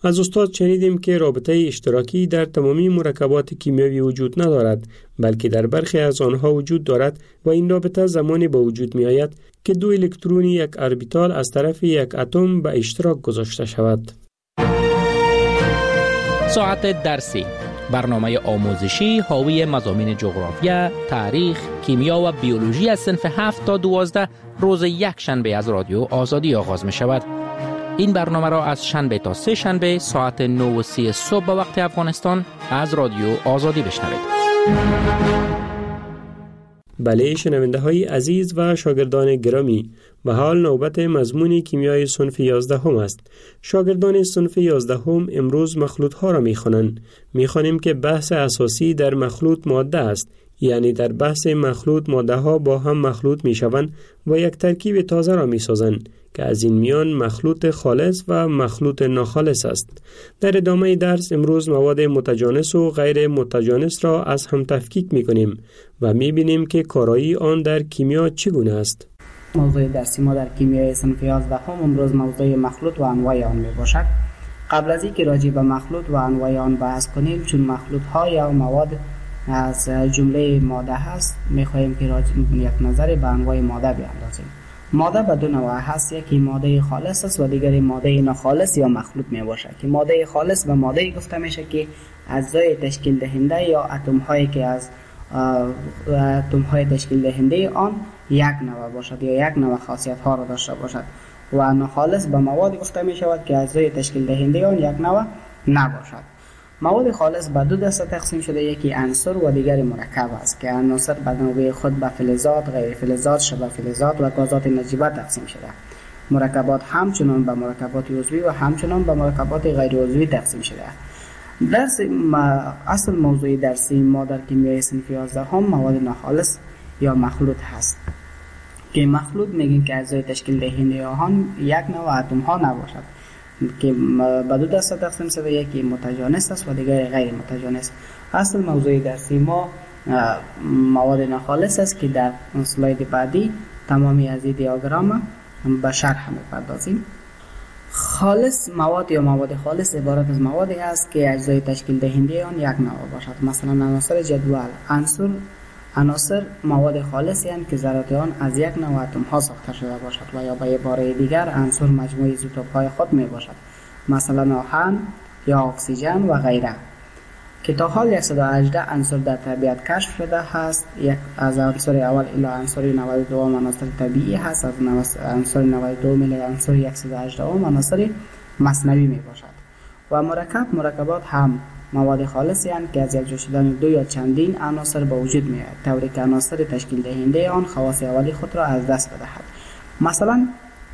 از استاد شنیدیم که رابطه اشتراکی در تمامی مرکبات کیمیایی وجود ندارد، بلکه در برخی از آنها وجود دارد و این رابطه زمانی به وجود می آید که دو الکترون یک اربیتال از طرف یک اتم به اشتراک گذاشته شود.
ساعت درسی، برنامه آموزشی حاوی مضامین جغرافیا، تاریخ، کیمیا و بیولوژی از صنف هفت تا دوازده روز یک شنبه از رادیو آزادی آغاز می شود. این برنامه را از شنبه تا سه شنبه ساعت نه و سی صبح به وقت افغانستان از رادیو آزادی بشنوید.
بله شنونده های عزیز و شاگردان گرامی، به حال نوبت مضمون کیمیای صنف یازده هم است. شاگردان صنف یازده هم امروز مخلوط ها را می خوانند. می خوانیم که بحث اساسی در مخلوط ماده است، یعنی در بحث مخلوط ماده ها با هم مخلوط می شوند و یک ترکیب تازه را می سازند که از این میان مخلوط خالص و مخلوط ناخالص است. در ادامه درس امروز مواد متجانس و غیر متجانس را از هم تفکیک می کنیم و می بینیم که کارایی آن در کیمیا چگونه است.
موضوع درسی ما در کیمیای صنف یازده هم امروز موضوع مخلوط و انواع آن می باشد. قبل از اینکه راجع به مخلوط و انواع آن بحث کنیم، چون مخلوط ها یا مواد از جمله ماده هست، می خواهیم که راجع یک نظر به انواع ماده بیاندازیم. ماده به دو نوع هست، یکی ماده خالص است و دیگری ماده ناخالص یا مخلوط می باشد. که ماده خالص به ماده گفته میشه که اجزای تشکیل دهنده یا اتم هایی که از اتم های تشکیل دهنده آن یک نوع باشد یا یک نوع خاصیت ها را داشته باشد. و ناخالص به مواد گفته می شود که اجزای تشکیل دهنده آن یک نوع نباشد. مواد خالص به دو دسته تقسیم شده، یکی عنصر و دیگری مرکب است که عناصر به نوبه خود به فلزات، غیر فلزات، شبه فلزات و گازات نجیبه تقسیم شده. مرکبات همچنان به مرکبات عضوی و همچنان به مرکبات غیر عضوی تقسیم شده. درس اصل موضوع درسی ما در کیمیای صنف یازده هم مواد ناخالص یا مخلوط هست که مخلوط میگیم که اجزای تشکیل دهنده آن یک نوع اتم ها نباشد، که به دو دسته تقسیم شده، یکی متجانس است و دیگری غیر متجانس. اصل موضوع درسی ما مواد ناخالص است که در اسلاید بعدی تمامی از این دیاگرام به شرح می‌پردازیم. خالص مواد یا مواد خالص عبارت از موادی است که اجزای تشکیل دهنده آن یک نوع باشد. مثلا عناصر جدول، عنصر عناصر مواد خالصی هستند که ذرات آن از یک نوع اتم ها ساخته شده باشد و یا به عباره دیگر عنصر مجموعه ایزوتوپ های خود می باشد، مثلا آهن یا اکسیژن و غیره، که تا حال صد و هجده عنصر در طبیعت کشف شده است. یک از عنصر اول الی عنصر نود و دو عناصر طبیعی هست، از عنصر نود و دو الی عنصر صد و هجده عناصر مصنوعی می باشد. و مرکب مرکبات هم مواد خالصی هستند که از یک جا شدن دو یا چندین عناصر به وجود می آید، طوری که عناصر تشکیل دهنده آن خواص اولی خود را از دست بدهد. مثلا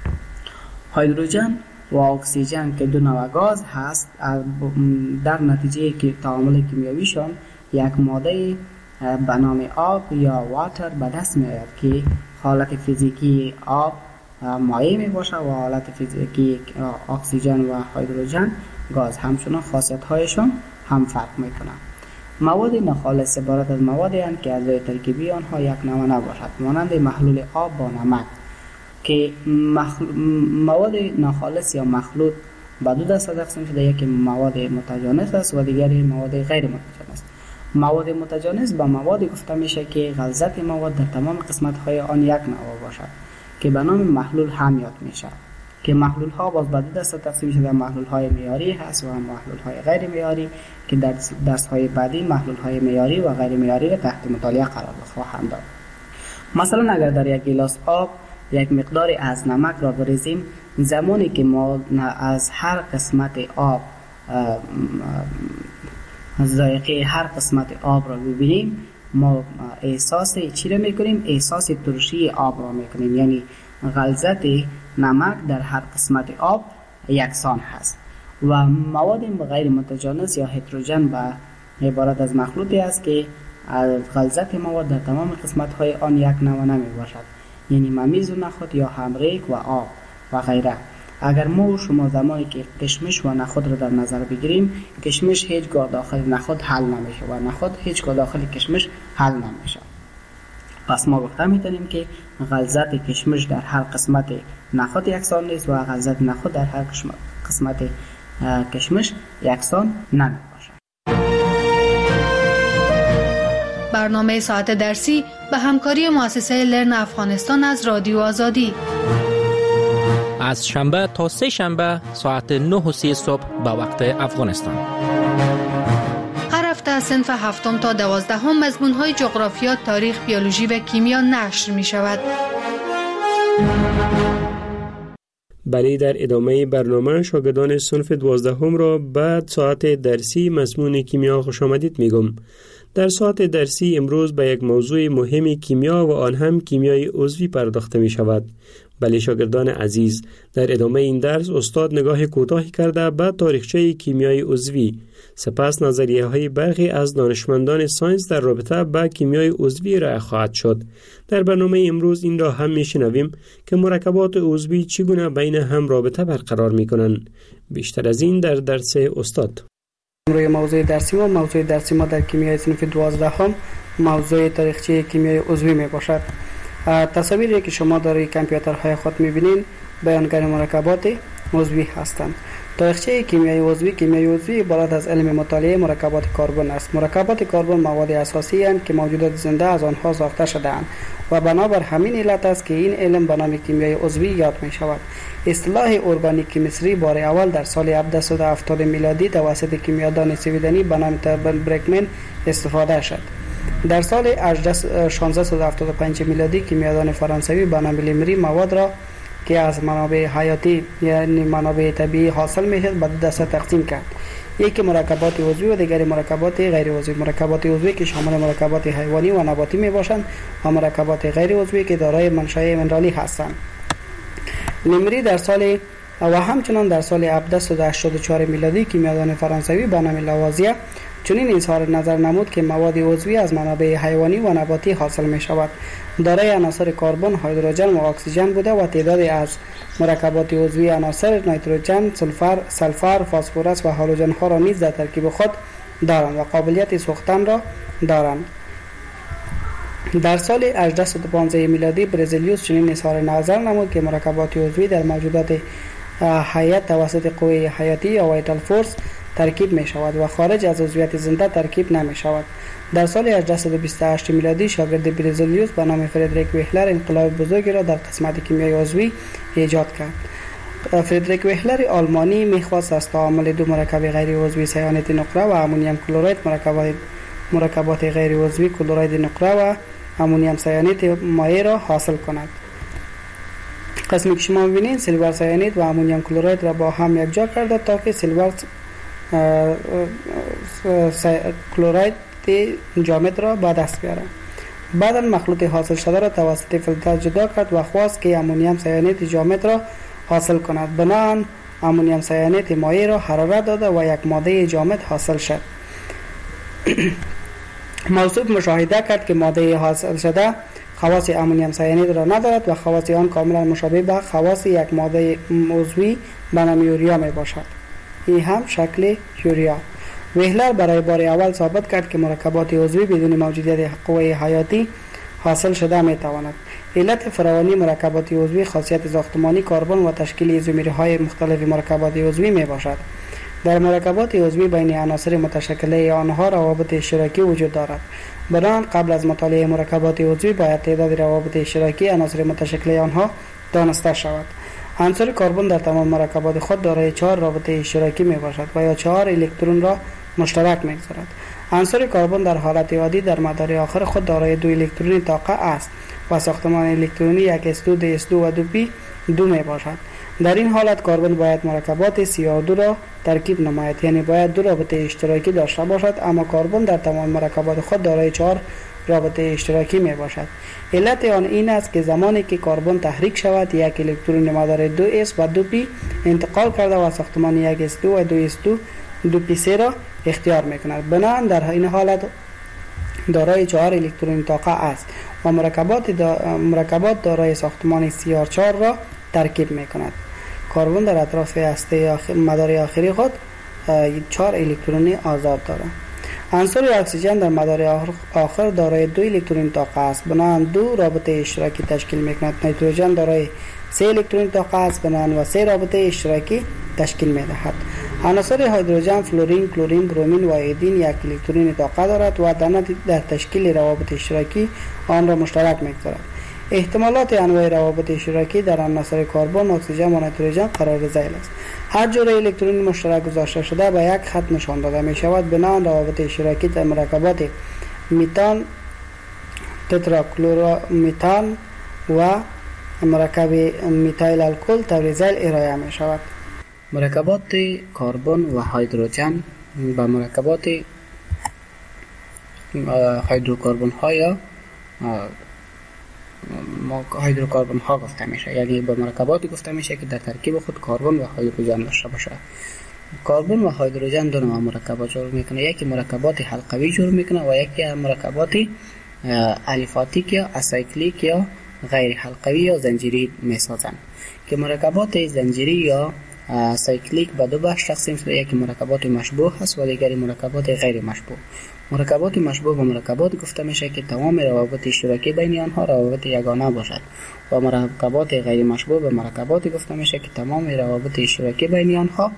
هیدروژن و اکسیژن که دو نوع گاز هست، در نتیجه که تعامل کیمیاییشان یک ماده به نام آب یا واتر به دست می آید که حالت فیزیکی آب مایع می باشد و حالت فیزیکی اکسیژن و هیدروژن گاز. همچنان خاصیت هایشان هم فرق می کنند. مواد ناخالص عبارت از موادی هستند که اجزای ترکیبی آنها یک نوع نباشد، مانند محلول آب با نمک. که مخل... مواد ناخالص یا مخلوط به دو دسته تقسیم شده، یکی مواد متجانس است و دیگری مواد غیر متجانس. مواد متجانس به موادی گفته میشه که غلظت مواد در تمام قسمت های آن یک نوع باشد که به نام محلول هم یاد میشه. که محلول ها باز به دو دسته تقسیم شده، محلول های معیاری هست و محلول های غیر معیاری که در درس های بعدی محلول های معیاری و غیر معیاری را تحت مطالعه قرار خواهم داد. مثلا اگر در یک گیلاس آب یک مقداری از نمک را بریزیم، زمانی که ما از هر قسمت آب ذائقه هر قسمت آب را ببینیم، ما احساس چی را میکنیم؟ احساس ترشی آب را میکنیم، یعنی غلظت نمک در هر قسمت آب یکسان هست. و مواد غیر متجانس یا هتروژن به عبارت از مخلوطی است که غلظت مواد در تمام قسمت های آن یک نوع نمی باشد، یعنی ممیز و نخود یا همریک و آب و غیره. اگر ما و شما زمانی که کشمش و نخود را در نظر بگیریم، کشمش هیچگاه داخل نخود حل نمیشه و نخود هیچگاه داخل کشمش حل نمیشه. پس ما گفته میتونیم که غلظت کشمش در هر قسمت نخود یکسان نیست و غلظت نخود در هر قسمت کشمش یکسان نمی باشد.
برنامه ساعت درسی به همکاری مؤسسه لرن افغانستان از رادیو آزادی
از شنبه تا سه شنبه ساعت نه و سی صبح به وقت افغانستان.
هر هفته از صنف هفتم تا دوازدهم مضمون‌های جغرافیا، تاریخ، بیولوژی و کیمیا نشر می شود.
بله، در ادامه برنامه شاگردان صنف دوازدهم را بعد ساعت درسی مضمون کیمیا خوش آمدید میگم. در ساعت درسی امروز به یک موضوع مهم کیمیا و آن هم کیمیای عضوی پرداخته می شود. بله شاگردان عزیز، در ادامه این درس استاد نگاه کوتاهی کرده به تاریخچه کیمیای عضوی، سپس نظریه های برخی از دانشمندان ساینس در رابطه با کیمیای عضوی را خواهد شد. در برنامه امروز این را هم میشنویم که مرکبات عضوی چگونه بین هم رابطه برقرار میکنند. بیشتر از این در درس استاد.
روی موضوع درسی ما موضوع درسی ما در کیمیای صنف دوازدهم موضوع تاریخچه کیمیای عضوی می باشد. تصاویری که شما در کامپیوترهای خود می‌بینید بیانگر مرکبات عضوی هستند. تاریخچه کیمیای عضوی کیمیای عضوی عبارت از علم مطالعه مرکبات کربن است. مرکبات کربن مواد اساسی اند که موجودات زنده از آنها ساخته شده‌اند و بنابر همین علت است که این علم به نام کیمیای عضوی یاد می شود. اصطلاح ارگانیک کیمستری بار اول در سال هفتصد و هفتاد میلادی توسط کیمیادان سویدنی به نام تربن برکمن استفاده شد. در سال شانزده و هفتاد و پنج میلادی کیمیادان فرانسوی به نام لیمری مواد را که از منابع حیاتی یعنی منابع طبیعی حاصل میشد به دو دسته تقسیم کرد. یکی مرکبات عضوی و دیگری مرکبات غیر عضوی. مرکبات عضوی که شامل مرکبات حیوانی و نباتی می باشند و مرکبات غیر عضوی که دارای منشأ منرالی هستند. لیمری در سال و همچنان در سال هفتصد و هشتاد و چهار میلادی کیمیادان فرانسوی به نام لاوازیه چنین اظهار نظر نمود که مواد عضوی از منابع حیوانی و نباتی حاصل می شود. دارای عناصر کربن، هیدروژن و اکسیژن بوده و تعدادی از مرکبات عضوی عناصر نیتروژن، سلفر، سلفر، فسفرس و هالوژن ها را نیز در ترکیب خود دارند و قابلیت سوختن را دارند. در سال هجده و پانزده میلادی برزیلیوس چنین اظهار نظر نمود که مرکبات عضوی در موجودات حیات توسط قوه حیاتی یا وایتال فورس ترکیب می شود و خارج از عضویت زنده ترکیب نمی شود. در سال هجده و بیست و هشت میلادی شاگرد برزیلیوس به نام فردریک وهلر انقلاب بزرگی را در قسمت کیمیای عضوی ایجاد کرد. فردریک وهلر آلمانی می‌خواست از تعامل دو مرکب غیر عضوی سیانت نقره و امونیم کلراید مرکبات مرکبات غیر عضوی کلراید نقره و امونیم سیانت مایع را حاصل کند. قسمی که شما می‌بینید سیلور سیانید و امونیم کلراید را با هم یکجا کرده تا که سیلور کلراید جامد را به دست بیارد. بعدا مخلوط حاصل شده را توسط فیلتر جدا کرد و خواست که امونیم سیانید جامد را حاصل کند. بنابراین امونیم سیانید مایع را حرارت داده و یک ماده جامد حاصل شد. موصوف مشاهده کرد که ماده حاصل شده خواص امونیم سیانید را ندارد و خواص آن کاملا مشابه به خواص یک ماده عضوی به نام یوریا می باشد. این هم شکل یوریا. وهلر برای بار اول ثابت کرد که مرکبات عضوی بدون موجودیت قوه حیاتی حاصل شده می تواند. علت فراوانی مرکبات عضوی خاصیت ساختمانی کربن و تشکیل ایزومرهای مختلف مرکبات عضوی می باشد. در مرکبات عضوی بین عناصر متشکله آنها روابط اشتراکی وجود دارد. بنابراین قبل از مطالعه مرکبات عضوی باید تعداد روابط اشتراکی عناصر متشکله آنها دانسته شود. عنصر کربن در تمام مرکبات خود دارای چهار رابطه اشتراکی می باشد و یا چهار الکترون را مشترک می‌گذارد. عنصر کربن در حالت عادی در مدار آخر خود دارای دو الکترون طاقه است و ساختمان الکترونی یک اس دو، دی اس دو و دو پی دو می باشد. در این حالت کربن باید مرکبات سی او دو را ترکیب نماید، یعنی باید دو رابطه اشتراکی داشته باشد، اما کربن در تمام مرکبات خود دارای چهار رابطه اشتراکی می باشد. علت آن این است که زمانی که کربن تحریک شود یک الکترون مدار دو اس و دو پی انتقال کرده و ساختمان یک اس دو و دو اس دو دو پی سه را اختیار میکند. بنابراین در این حالت دارای چهار الکترون طاقه است و مرکبات دا مرکبات دارای ساختمان سی آر چهار را ترکیب میکند. کربن در اطراف هسته آخر مدار آخری خود چهار الکترون آزاد دارد. عنصر اکسیژن در مدار آخر دارای دو الکترون طاقه است، بنابراین دو رابطه اشتراکی تشکیل میکند. نیتروژن دارای سه الکترون طاقه است، بنابراین و سه رابطه اشتراکی تشکیل میدهد. عناصر هیدروژن فلورین، کلورین، برومین و ایودین یک الکترون طاقت دارد و در تشکیل روابط اشتراکی آن را مشترک می‌گذارد. احتمالات انواع روابط اشتراکی در عناصر کربن، اکسیژن و نیتروژن قرار ذیل است. هر جور الکترون مشترک گذاشته شده به یک خط نشان داده می شود. بنابراین روابط اشتراکی در مرکبات میتان، تتراکلورومیتان و مرکب میتایل الکل طور ذیل ارائه می شود. مرکبات کربن و هیدروژن با مرکبات هیدروکربن ها یا هیدروکربن ها گفته میشه، یعنی به مرکباتی گفته میشه که در ترکیب خود کربن و هیدروژن داشته باشه. کربن و هیدروژن دو نوع مرکبات جور میکنه، یکی مرکبات حلقوی جور میکنه و یکی مرکبات الیفاتیک یا اسایکلیک یا غیر حلقوی یا زنجیری میسازن. که مرکبات زنجیری یا سایکلیک به دو بخش تقسیم شده، یکی مرکبات مشبوه هست و دیگری مرکبات غیر مشبوه. مرکبات مشبوه به مرکبات گفته میشه که تمام روابط اشتراکی بین آنها روابط یگانه باشد و مرکبات غیر مشبوه به مرکبات گفته میشه که تمام روابط اشتراکی بین آنها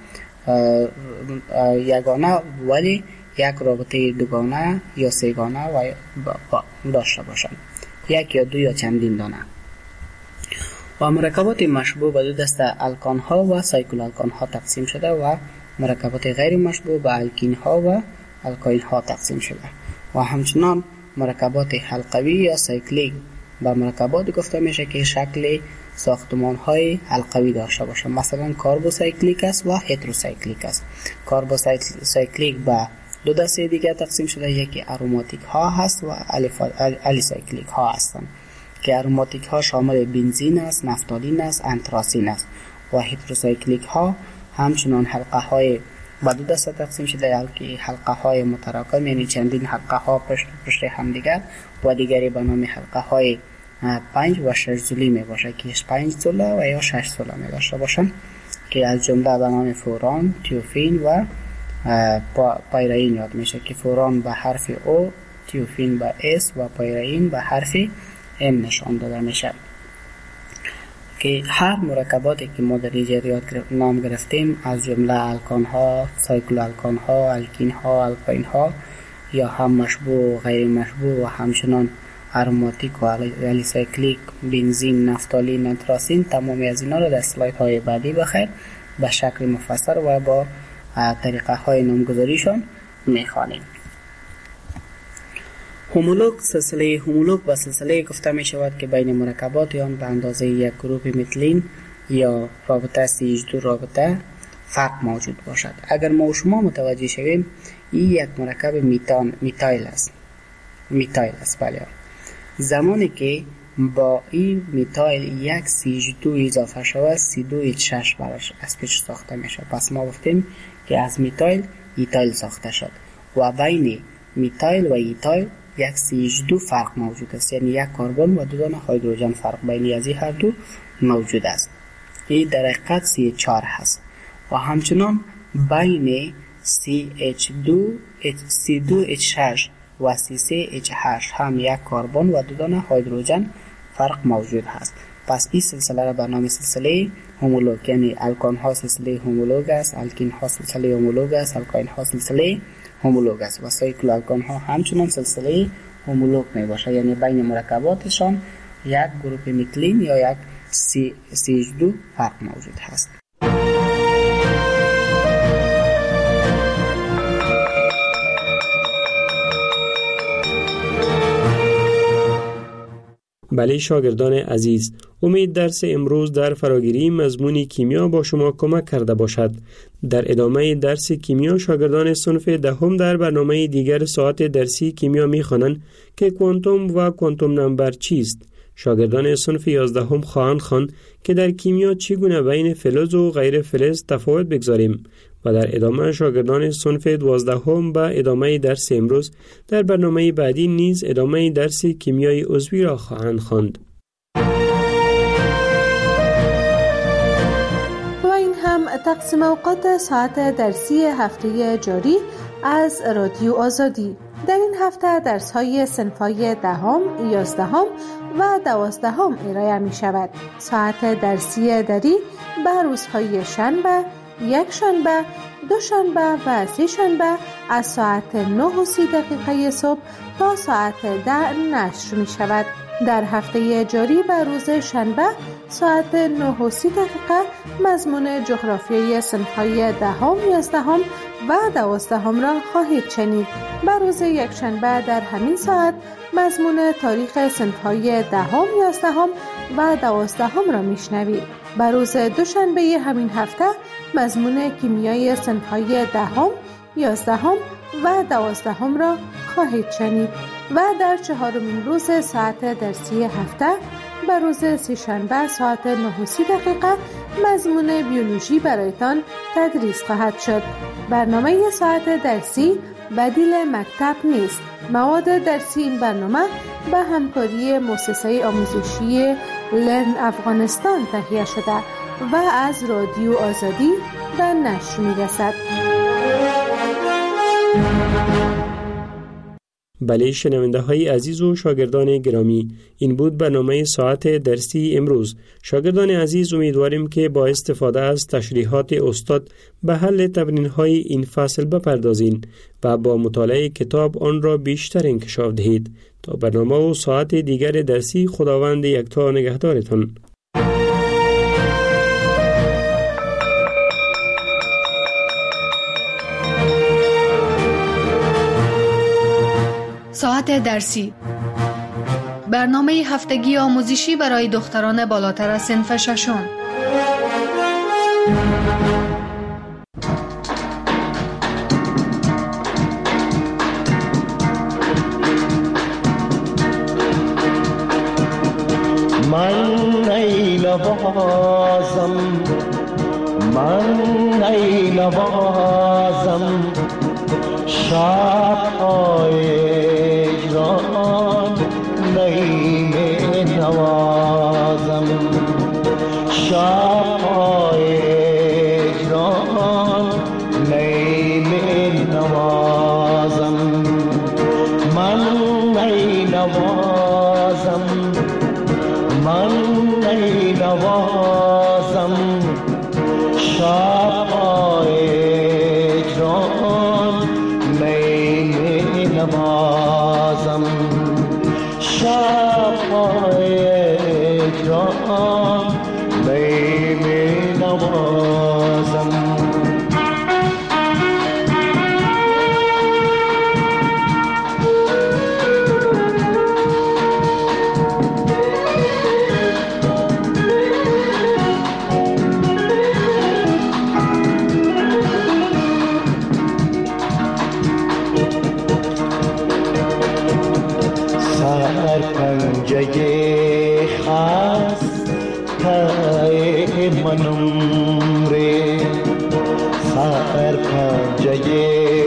یگانه ولی یک رابطه دوگانه یا سه‌گانه و داشته باشند، یک یا دو یا چندین دانه. و مرکبات مشبوه به دو دسته الکان ها و سایکل الکان ها تقسیم شده و مرکبات غیر مشبوه به الکین ها و الکاین ها تقسیم شده. و همچنان مرکبات حلقوی یا سایکلیک به مرکبات گفته میشه که شکل ساختمان های حلقوی داشته باشه، مثلا کاربوسایکلیک است و هتروسایکلیک است. کاربوسایکلیک به دو دسته دیگه تقسیم شده، یکی اروماتیک ها هست و الیسایکلیک ها هستند که اروماتیک ها شامل بنزین است، نفتالین است، انتراسین است و هتروسایکلیک ها همچنان حلقه های با دو دسته تقسیم شده، که حلقه های متراکم یعنی چندین حلقه ها پشت پشت هم دیگر و دیگری به نام حلقه های پنج و شش زولی می باشه که پنج زوله و یا شش زوله می داشته باشن که از جمله به نام فوران، تیوفین و پایرین یاد میشه که فوران به حرف او، تیوفین به اس و پایرین به حرف ام نشان داده میشه. که هر مرکباتی که ما در اینجا نام گرفتیم از جمله الکان ها، سایکل الکان ها، الکین ها، الکاین ها یا هم مشبوه و غیر مشبوه و همچنان اروماتیک و الیسایکلیک، بنزین، نفتالین، انتراسین، تمامی از اینا رو در اسلاید های بعدی بخیر به شکل مفصل و با طریقه های نامگذاریشان میخوانیم. هومولوگ، سلسله هومولوگ و سلسله گفته می شود که بین مرکبات آن به اندازه یک گروپ متلین یا رابطه سی اچ دو رابطه فرق موجود باشد. اگر ما و شما متوجه شویم این یک مرکب میتان میتایل است. میتایل است بله. زمانی که با این میتایل یک سی اچ دو اضافه شود سی دو اچ شش براش از پیش ساخته می شود. پس ما گفتیم که از میتایل ایتایل ساخته شد و بین میتایل و ایتایل یک سی اچ دو فرق موجود است، یعنی یک کربن و دو دانه هیدروژن فرق بین از این هر دو موجود است. این در حقیقت سی اچ چهار هست و همچنان بین سی اچ دو سی دو اچ شش و سی سه اچ هشت هم یک کربن و دو دانه هیدروژن فرق موجود هست. پس این سلسله را به نام سلسله هومولوگ، یعنی الکان ها سلسله هومولوگ است، الکین ها سلسله هومولوگ است، الکاین ها سلسله هومولوگ است و سایکل الکان ها همچنان سلسله هومولوگ می باشه، یعنی بین مرکباتشان یک گروپ متلین یا یک سی اچ دو فرق موجود هست.
بله شاگردان عزیز، امید درس امروز در فراگیری مضمون کیمیا با شما کمک کرده باشد. در ادامه درس کیمیا شاگردان صنف دهم در برنامه دیگر ساعت درسی کیمیا می‌خوانند که کوانتوم و کوانتوم نمبر چیست. شاگردان صنف یازدهم خواهند خواند که در کیمیا چگونه بین فلز و غیر فلز تفاوت بگذاریم و در ادامه شاگردان صنف دوازدهم با ادامه درس امروز در برنامه بعدی نیز ادامه درس کیمیای عضوی را خواهند خواند.
و این هم تقسیم اوقات ساعت درسی هفته جاری از رادیو آزادی. در این هفته درس‌های صنف‌های دهم، یازدهم و دوازدهم ارائه می شود. ساعت درسی دری به روزهای شنبه، یک شنبه دوشنبه و سه شنبه از ساعت نه و سی دقیقه صبح تا ساعت ده نشر می شود. در هفته جاری به روز شنبه ساعت نه و سی دقیقه مضمون جغرافیای صنف‌های دهم، یازدهم و دوازدهم را خواهید شنید. به روز یکشنبه در همین ساعت مضمون تاریخ صنف‌های دهم، یازدهم و دوازدهم را میشنوید. به روز دوشنبه همین هفته مضمون کیمیای صنف‌های دهم، یازدهم و دوازدهم را خواهید شنید و در چهارمین روز ساعت درسی هفته به روز سه‌شنبه ساعت نه و سی دقیقه مضمون بیولوژی برایتان تدریس خواهد شد. برنامه ساعت درسی بدیل مکتب نیست. مواد درسی این برنامه به همکاری مؤسسه آموزشی لرن افغانستان تهیه شده و از رادیو آزادی به نشر می‌رسد.
بله شنونده های عزیز و شاگردان گرامی، این بود برنامه ساعت درسی امروز. شاگردان عزیز، امیدواریم که با استفاده از تشریحات استاد به حل تمرین های این فصل بپردازین و با مطالعه کتاب آن را بیشتر انکشاف دهید. تا برنامه و ساعت دیگر درسی، خداوند یکتا نگهدارتان.
ساعت درسی، برنامه هفتگی آموزشی برای دختران بالاتر از صنف ششم.
من ای لبازم، من ای لبازم، شب‌های جان نیم نوازم، شب‌های جان نیم نوازم، من ای نوازم، من ای نوازم، شب‌های جان نیم نوازم، شب‌های جان نیم نوازم. سرپنجه خسته منم ره، سرپنجه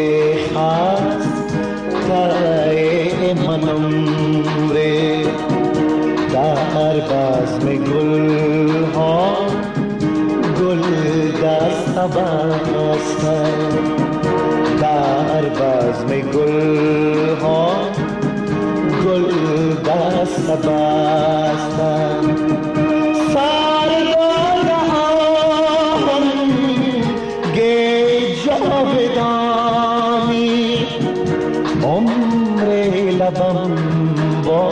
خسته منم ره، در بزم گل ها گل دست بسته، در بزم گل ها گل دست بستم، سرگاه هم گی جاودانی، عمر لبم با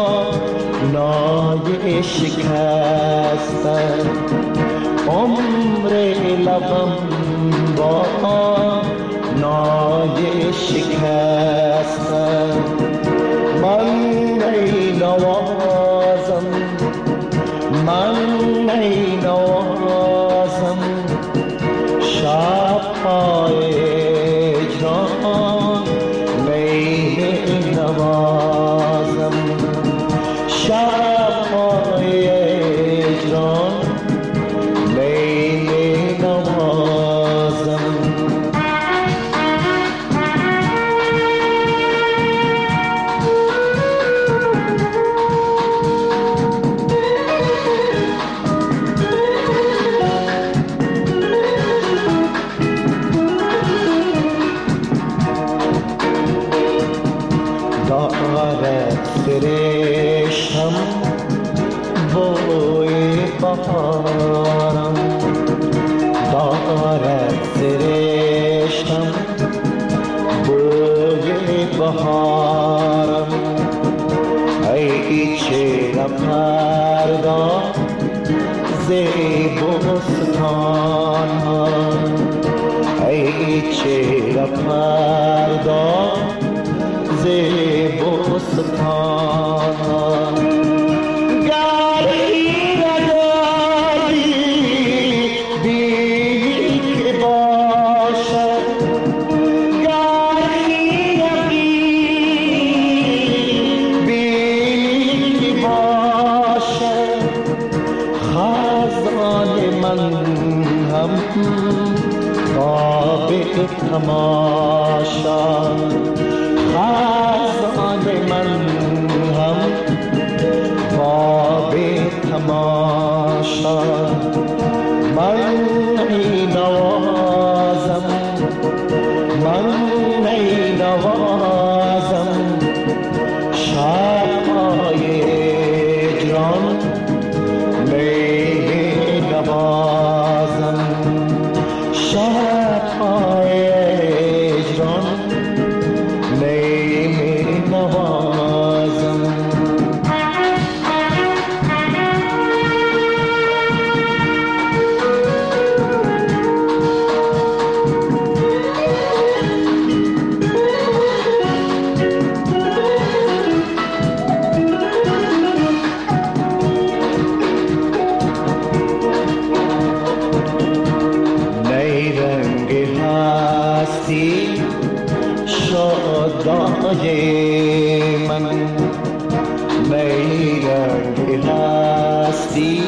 نای شکستم، عمر لبم با نای شکستم، من ای نوازم، من ای نوازم، شب‌های جان نی نوازم، شب‌های جان نی نوازم. فرشتم بوی بهارم، دارد فرشتم زیب و استان ها ای چهره فردا زیب و استان ها گری نداری بینی که باشد گری نبینی بینی که باشد خزان من هم خواب تماشا خزان من هم خواب تماشا من ای نوازم من ای نوازم شب‌های هجران می نوازم شب‌های هجران می نوازم شادای من نیرنگ هستی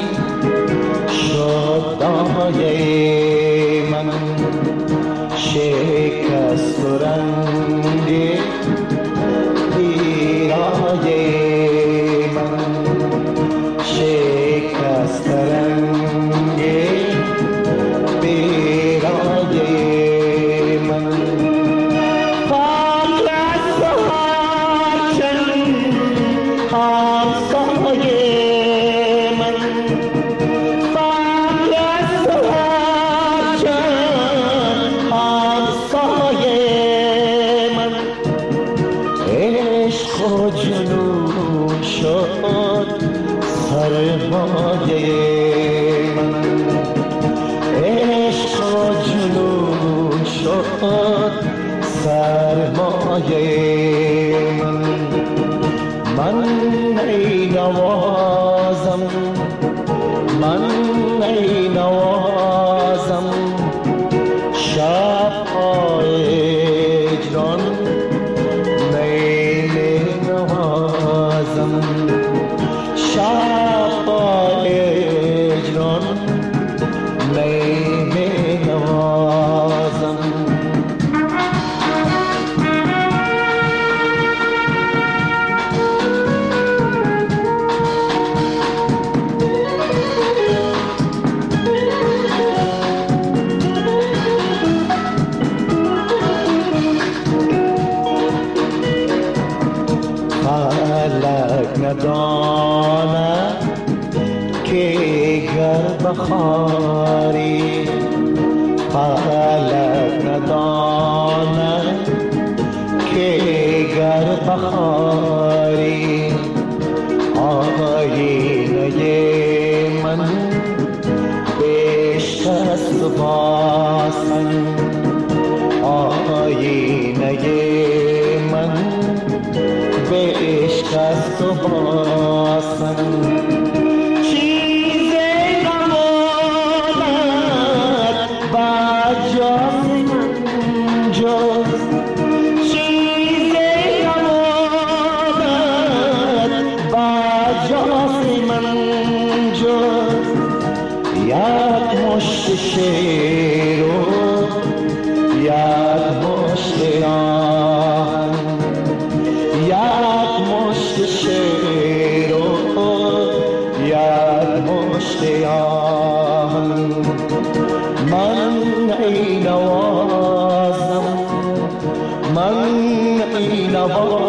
شادای من شکست و رنگ پیرای من شکست رنگ پیرای من من ای نوازم من ای نوازم شب‌های هجران می نوازم شب‌های هجران می نوازم نداند که گر بخاری فلک نداند که گر بخاری آینه من بشکست باسن آینه من بشکست و باسن چیزی نماند بجاز من جز چیزی نماند بجاز من جز یک مشت شیر و یک مشت آهن یک مشت شیر و یک مشت آهن من ای نوازم من ای نوازم